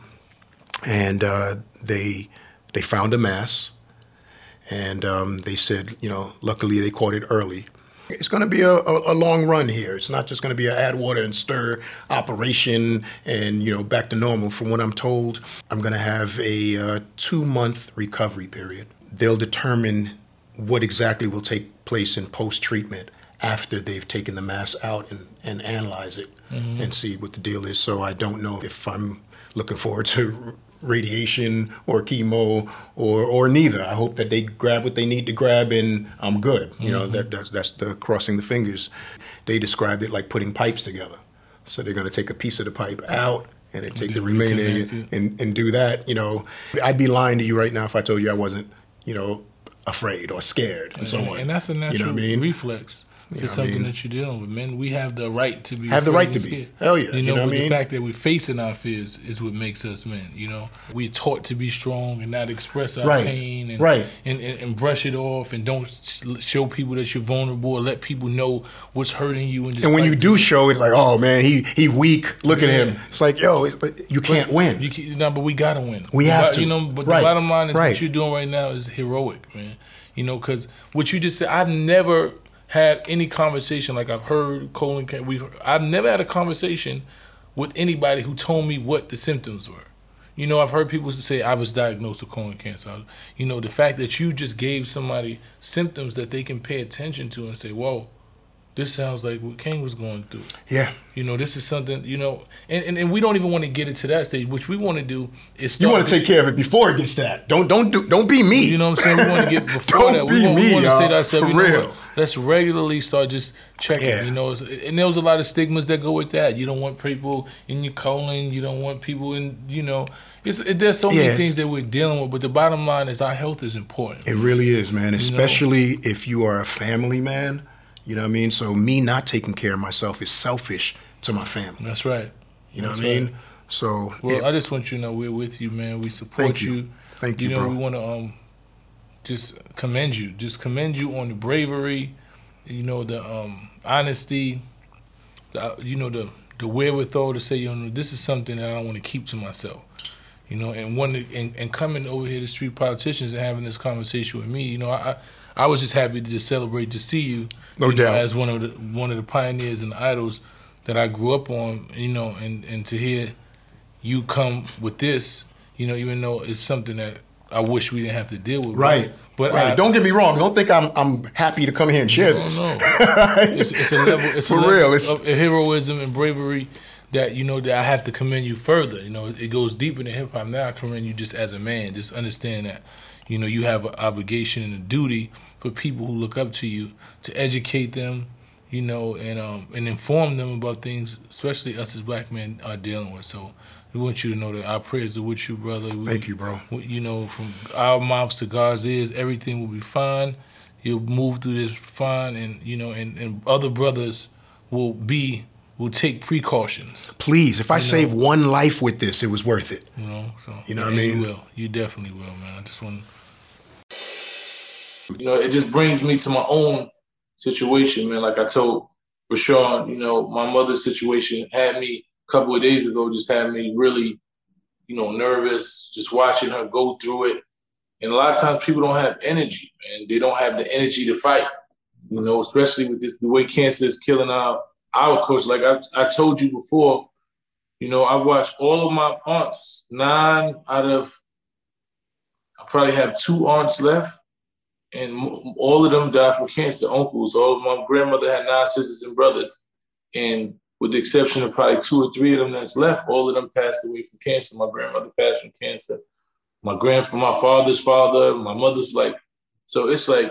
and uh, they they found a mass, and um, they said, you know, luckily they caught it early. It's going to be a, a, a long run here. It's not just going to be an add water and stir operation and, you know, back to normal. From what I'm told, I'm going to have a uh, two-month recovery period. They'll determine what exactly will take place in post-treatment after they've taken the mass out and, and analyze it mm-hmm. and see what the deal is. So I don't know if I'm looking forward to radiation or chemo or or neither. I hope that they grab what they need to grab and I'm good. You mm-hmm. know, that that's that's the crossing the fingers. They described it like putting pipes together. So they're going to take a piece of the pipe out and then take the remaining and, and do that. You know, I'd be lying to you right now if I told you I wasn't, you know, afraid or scared and, and so on. And that's a natural you know what I mean? reflex. It's you know something I mean? that you're dealing with. Men, we have the right to be have the right to be. Scared. Hell yeah. You know, you know but what the I mean? fact that we're facing our fears is what makes us men. You know, we're taught to be strong and not express our right. pain and, right. and, and and brush it off and don't show people that you're vulnerable or let people know what's hurting you. And, just and when you do show, it's like, oh man, he he weak. Look yeah. at him. It's like, yo, it's, but you can't but win. You can, no, but we gotta win. We the, have to. You know, but right. the bottom line is right. what you're doing right now is heroic, man. You know, because what you just said, I've never had any conversation like I've heard colon cancer. We've I've never had a conversation with anybody who told me what the symptoms were. You know, I've heard people say I was diagnosed with colon cancer. You know, the fact that you just gave somebody symptoms that they can pay attention to and say, whoa, this sounds like what King was going through. Yeah. You know, this is something, you know, and, and, and we don't even want to get into that stage. What we want to do is start. You want to take care of it before it gets to that. Don't don't do don't be me. You know what I'm saying? We want to get before don't that. Be we want, me, we want to say to ourselves, for you know real. what? Let's regularly start just checking. Yeah. You know, and there was a lot of stigmas that go with that. You don't want people in your colon. You don't want people in, you know. It's, it, there's so many yeah. things that we're dealing with, but the bottom line is our health is important. It really is, man. You Especially know? if you are a family man. You know what I mean? So me not taking care of myself is selfish to my family. That's right. You know That's what I mean? Right. So, well, it, I just want you to know we're with you, man. We support thank you. you. Thank you, You know, bro. we want to um just commend you, just commend you on the bravery, you know, the um honesty, the, you know, the the wherewithal to say, you know, this is something that I don't want to keep to myself. You know, and one and, and coming over here to Street Politicians and having this conversation with me, you know, I I was just happy to just celebrate to see you, no you doubt, know, as one of the one of the pioneers and idols that I grew up on, you know, and, and to hear you come with this, you know, even though it's something that I wish we didn't have to deal with. Right. But right. I, don't get me wrong. Don't think I'm I'm happy to come here and share no, this. No, it's, it's a level, it's For a real, level of heroism and bravery that, you know, that I have to commend you further. You know, it goes deeper than hip hop. Now I commend you just as a man. Just understand that, you know, you have an obligation and a duty for people who look up to you to educate them, you know, and um and inform them about things, especially us as black men are dealing with. So we want you to know that our prayers are with you, brother. We, Thank you, bro. You know, from our mouths to God's ears, everything will be fine. You'll move through this fine, and you know, and, and other brothers will be will take precautions. Please, if I you save know, one life with this, it was worth it. You know, so you know what I mean. mean? You will. You definitely will, man. I just want. You know, it just brings me to my own situation, man. Like I told Rashawn, you know, my mother's situation had me a couple of days ago, just had me really, you know, nervous, just watching her go through it. And a lot of times people don't have energy, man. They don't have the energy to fight, you know, especially with this, the way cancer is killing our, our coach. Like I, I told you before, you know, I watched all of my aunts, nine out of, I probably have two aunts left. And all of them died from cancer, uncles. All of my grandmother had nine sisters and brothers. And with the exception of probably two or three of them that's left, all of them passed away from cancer. My grandmother passed from cancer. My grand, my father's father, my mother's like, so it's like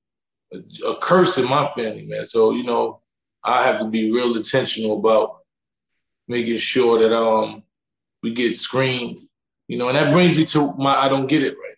a, a curse in my family, man. So, you know, I have to be real intentional about making sure that um we get screened, you know, and that brings me to my I don't get it right.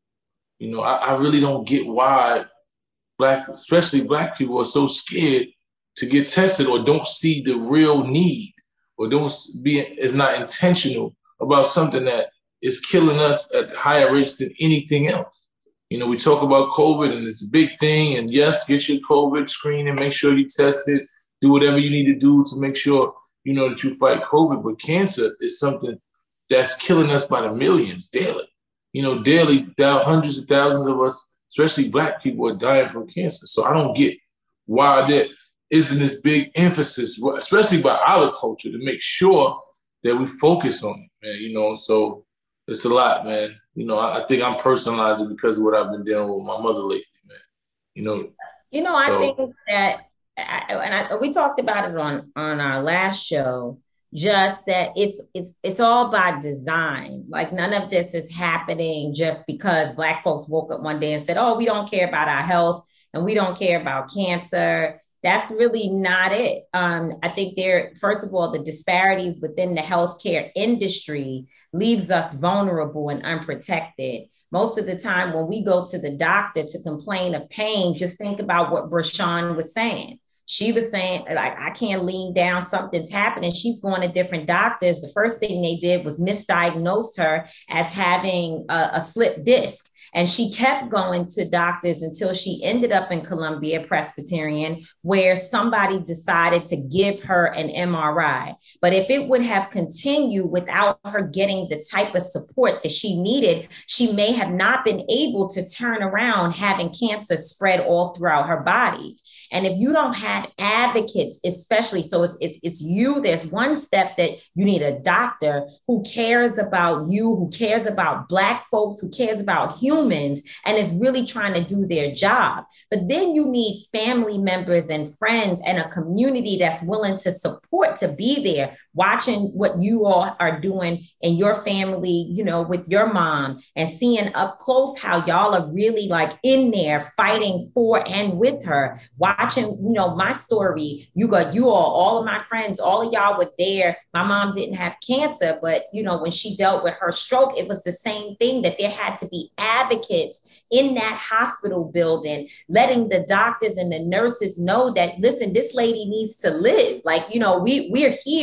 You know, I, I really don't get why black, especially black people, are so scared to get tested or don't see the real need or don't be is not intentional about something that is killing us at higher rates than anything else. You know, we talk about COVID and it's a big thing, and yes, get your COVID screening, make sure you test it, do whatever you need to do to make sure, you know, that you fight COVID. But cancer is something that's killing us by the millions daily. You know, daily, hundreds of thousands of us, especially black people, are dying from cancer. So I don't get why there isn't this big emphasis, especially by our culture, to make sure that we focus on it, man. You know, so it's a lot, man. You know, I, I think I'm personalizing because of what I've been dealing with my mother lately, man. You know. You know, I so. think that, and I, we talked about it on on our last show. Just that it's it's it's all by design. Like none of this is happening just because black folks woke up one day and said, "Oh, we don't care about our health and we don't care about cancer." That's really not it. Um, I think there, first of all, the disparities within the healthcare industry leaves us vulnerable and unprotected. Most of the time, when we go to the doctor to complain of pain, just think about what Rashawn was saying. She was saying, like, I can't lean down, something's happening. She's going to different doctors. The first thing they did was misdiagnose her as having a, a slipped disc. And she kept going to doctors until she ended up in Columbia Presbyterian, where somebody decided to give her an M R I. But if it would have continued without her getting the type of support that she needed, she may have not been able to turn around having cancer spread all throughout her body. And if you don't have advocates, especially, so it's, it's, it's you, there's one step that you need a doctor who cares about you, who cares about black folks, who cares about humans, and is really trying to do their job. But then you need family members and friends and a community that's willing to support, to be there, watching what you all are doing in your family, you know, with your mom, and seeing up close how y'all are really like in there fighting for and with her. Watching, you know, my story, you got you all, all of my friends, all of y'all were there. My mom didn't have cancer, but, you know, when she dealt with her stroke, it was the same thing, that there had to be advocates in that hospital building, letting the doctors and the nurses know that, listen, this lady needs to live. Like, you know, we, we're here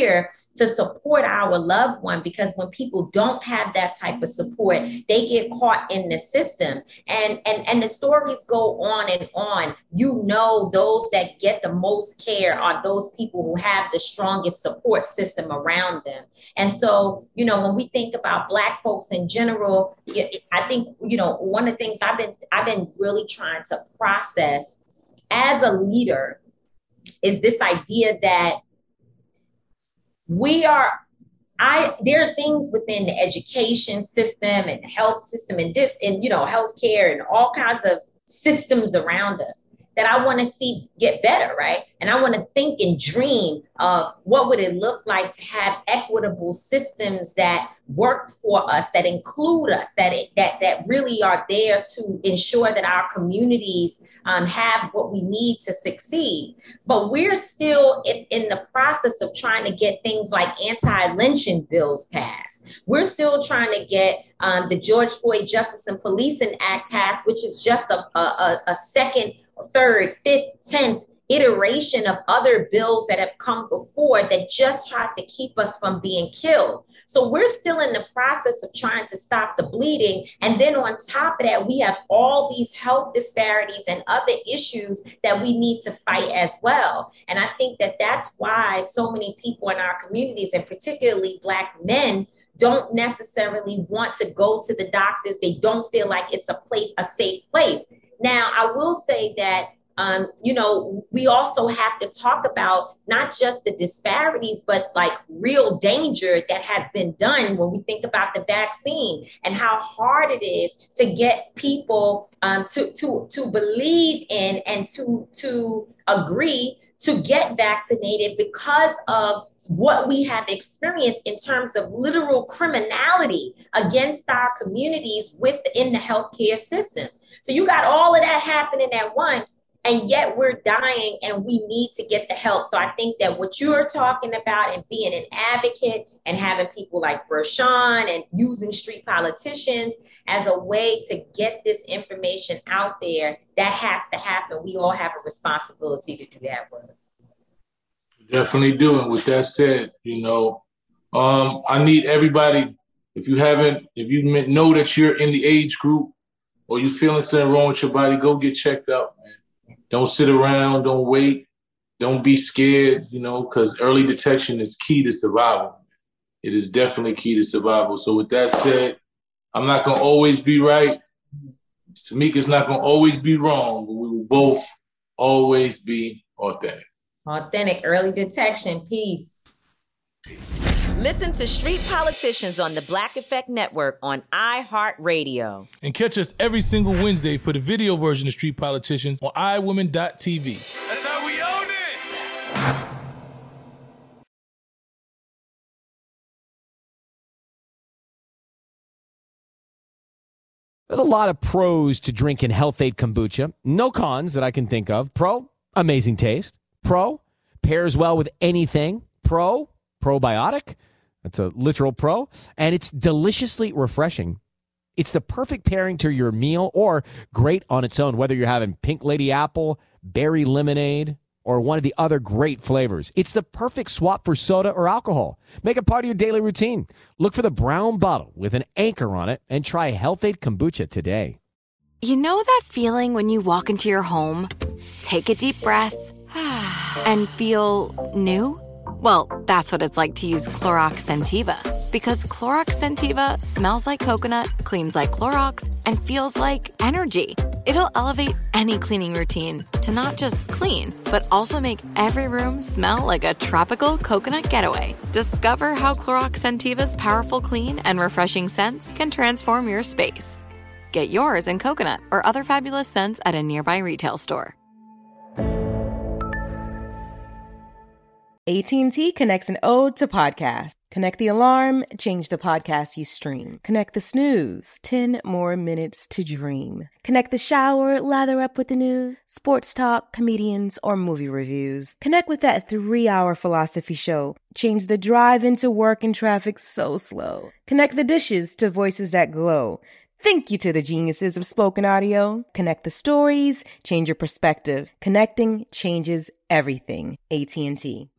to support our loved one, because when people don't have that type of support, they get caught in the system. And, and, and the stories go on and on. You know, those that get the most care are those people who have the strongest support system around them. And so, you know, when we think about Black folks in general, I think, you know, one of the things I've been, I've been really trying to process as a leader is this idea that we are, I, there are things within the education system and the health system and this, and, you know, healthcare and all kinds of systems around us that I want to see get better, right? And I want to think and dream of what would it look like to have equitable systems that work for us, that include us, that it, that that really are there to ensure that our communities um, have what we need to succeed. But we're still in, in the process of trying to get things like anti-lynching bills passed. We're still trying to get um, the George Floyd Justice and Policing Act passed, which is just a, a, a second, third, fifth, tenth iteration of other bills that have come before that just try to keep us from being killed. So we're still in the process of trying to stop the bleeding. And then on top of that, we have all these health disparities and other issues that we need to fight as well. And I think that that's why so many people in our communities, and particularly Black men, don't necessarily want to go to the doctors. They don't feel like it's a place, a safe place. Now, I will say that, um, you know, we also have to talk about not just the disparities, but like real danger that has been done when we think about the vaccine and how hard it is to get people um, to, to, to believe in and to, to agree to get vaccinated because of what we have experienced in terms of literal criminality against our communities within the healthcare system. So you got all of that happening at once, and yet we're dying and we need to get the help. So I think that what you're talking about and being an advocate and having people like Vershawn and using street politicians as a way to get this information out there, that has to happen. We all have a responsibility to do that work. Definitely do. And with that said, you know, um, I need everybody, if you haven't, if you know that you're in the age group or you feeling something wrong with your body, go get checked out, man. Don't sit around, don't wait, don't be scared, you know, because early detection is key to survival. It is definitely key to survival. So with that said, I'm not going to always be right. Tamika's not going to always be wrong, but we will both always be authentic. Authentic early detection. Peace. Listen to Street Politicians on the Black Effect Network on iHeartRadio. And catch us every single Wednesday for the video version of Street Politicians on i women dot t v. That's how we own it! There's a lot of pros to drinking Health-Ade Kombucha. No cons that I can think of. Pro, amazing taste. Pro, pairs well with anything. Pro, probiotic. That's a literal pro. And it's deliciously refreshing. It's the perfect pairing to your meal or great on its own, whether you're having pink lady apple, berry lemonade, or one of the other great flavors. It's the perfect swap for soda or alcohol. Make it part of your daily routine. Look for the brown bottle with an anchor on it and try Health-Ade Kombucha today. You know that feeling when you walk into your home, take a deep breath, and feel new? Well, that's what it's like to use Clorox Scentiva. Because Clorox Scentiva smells like coconut, cleans like Clorox, and feels like energy. It'll elevate any cleaning routine to not just clean, but also make every room smell like a tropical coconut getaway. Discover how Clorox Scentiva's powerful clean and refreshing scents can transform your space. Get yours in coconut or other fabulous scents at a nearby retail store. A T and T connects an ode to podcast. Connect the alarm, change the podcast you stream. Connect the snooze, ten more minutes to dream. Connect the shower, lather up with the news, sports talk, comedians, or movie reviews. Connect with that three-hour philosophy show. Change the drive into work and traffic so slow. Connect the dishes to voices that glow. Thank you to the geniuses of spoken audio. Connect the stories, change your perspective. Connecting changes everything. A T and T.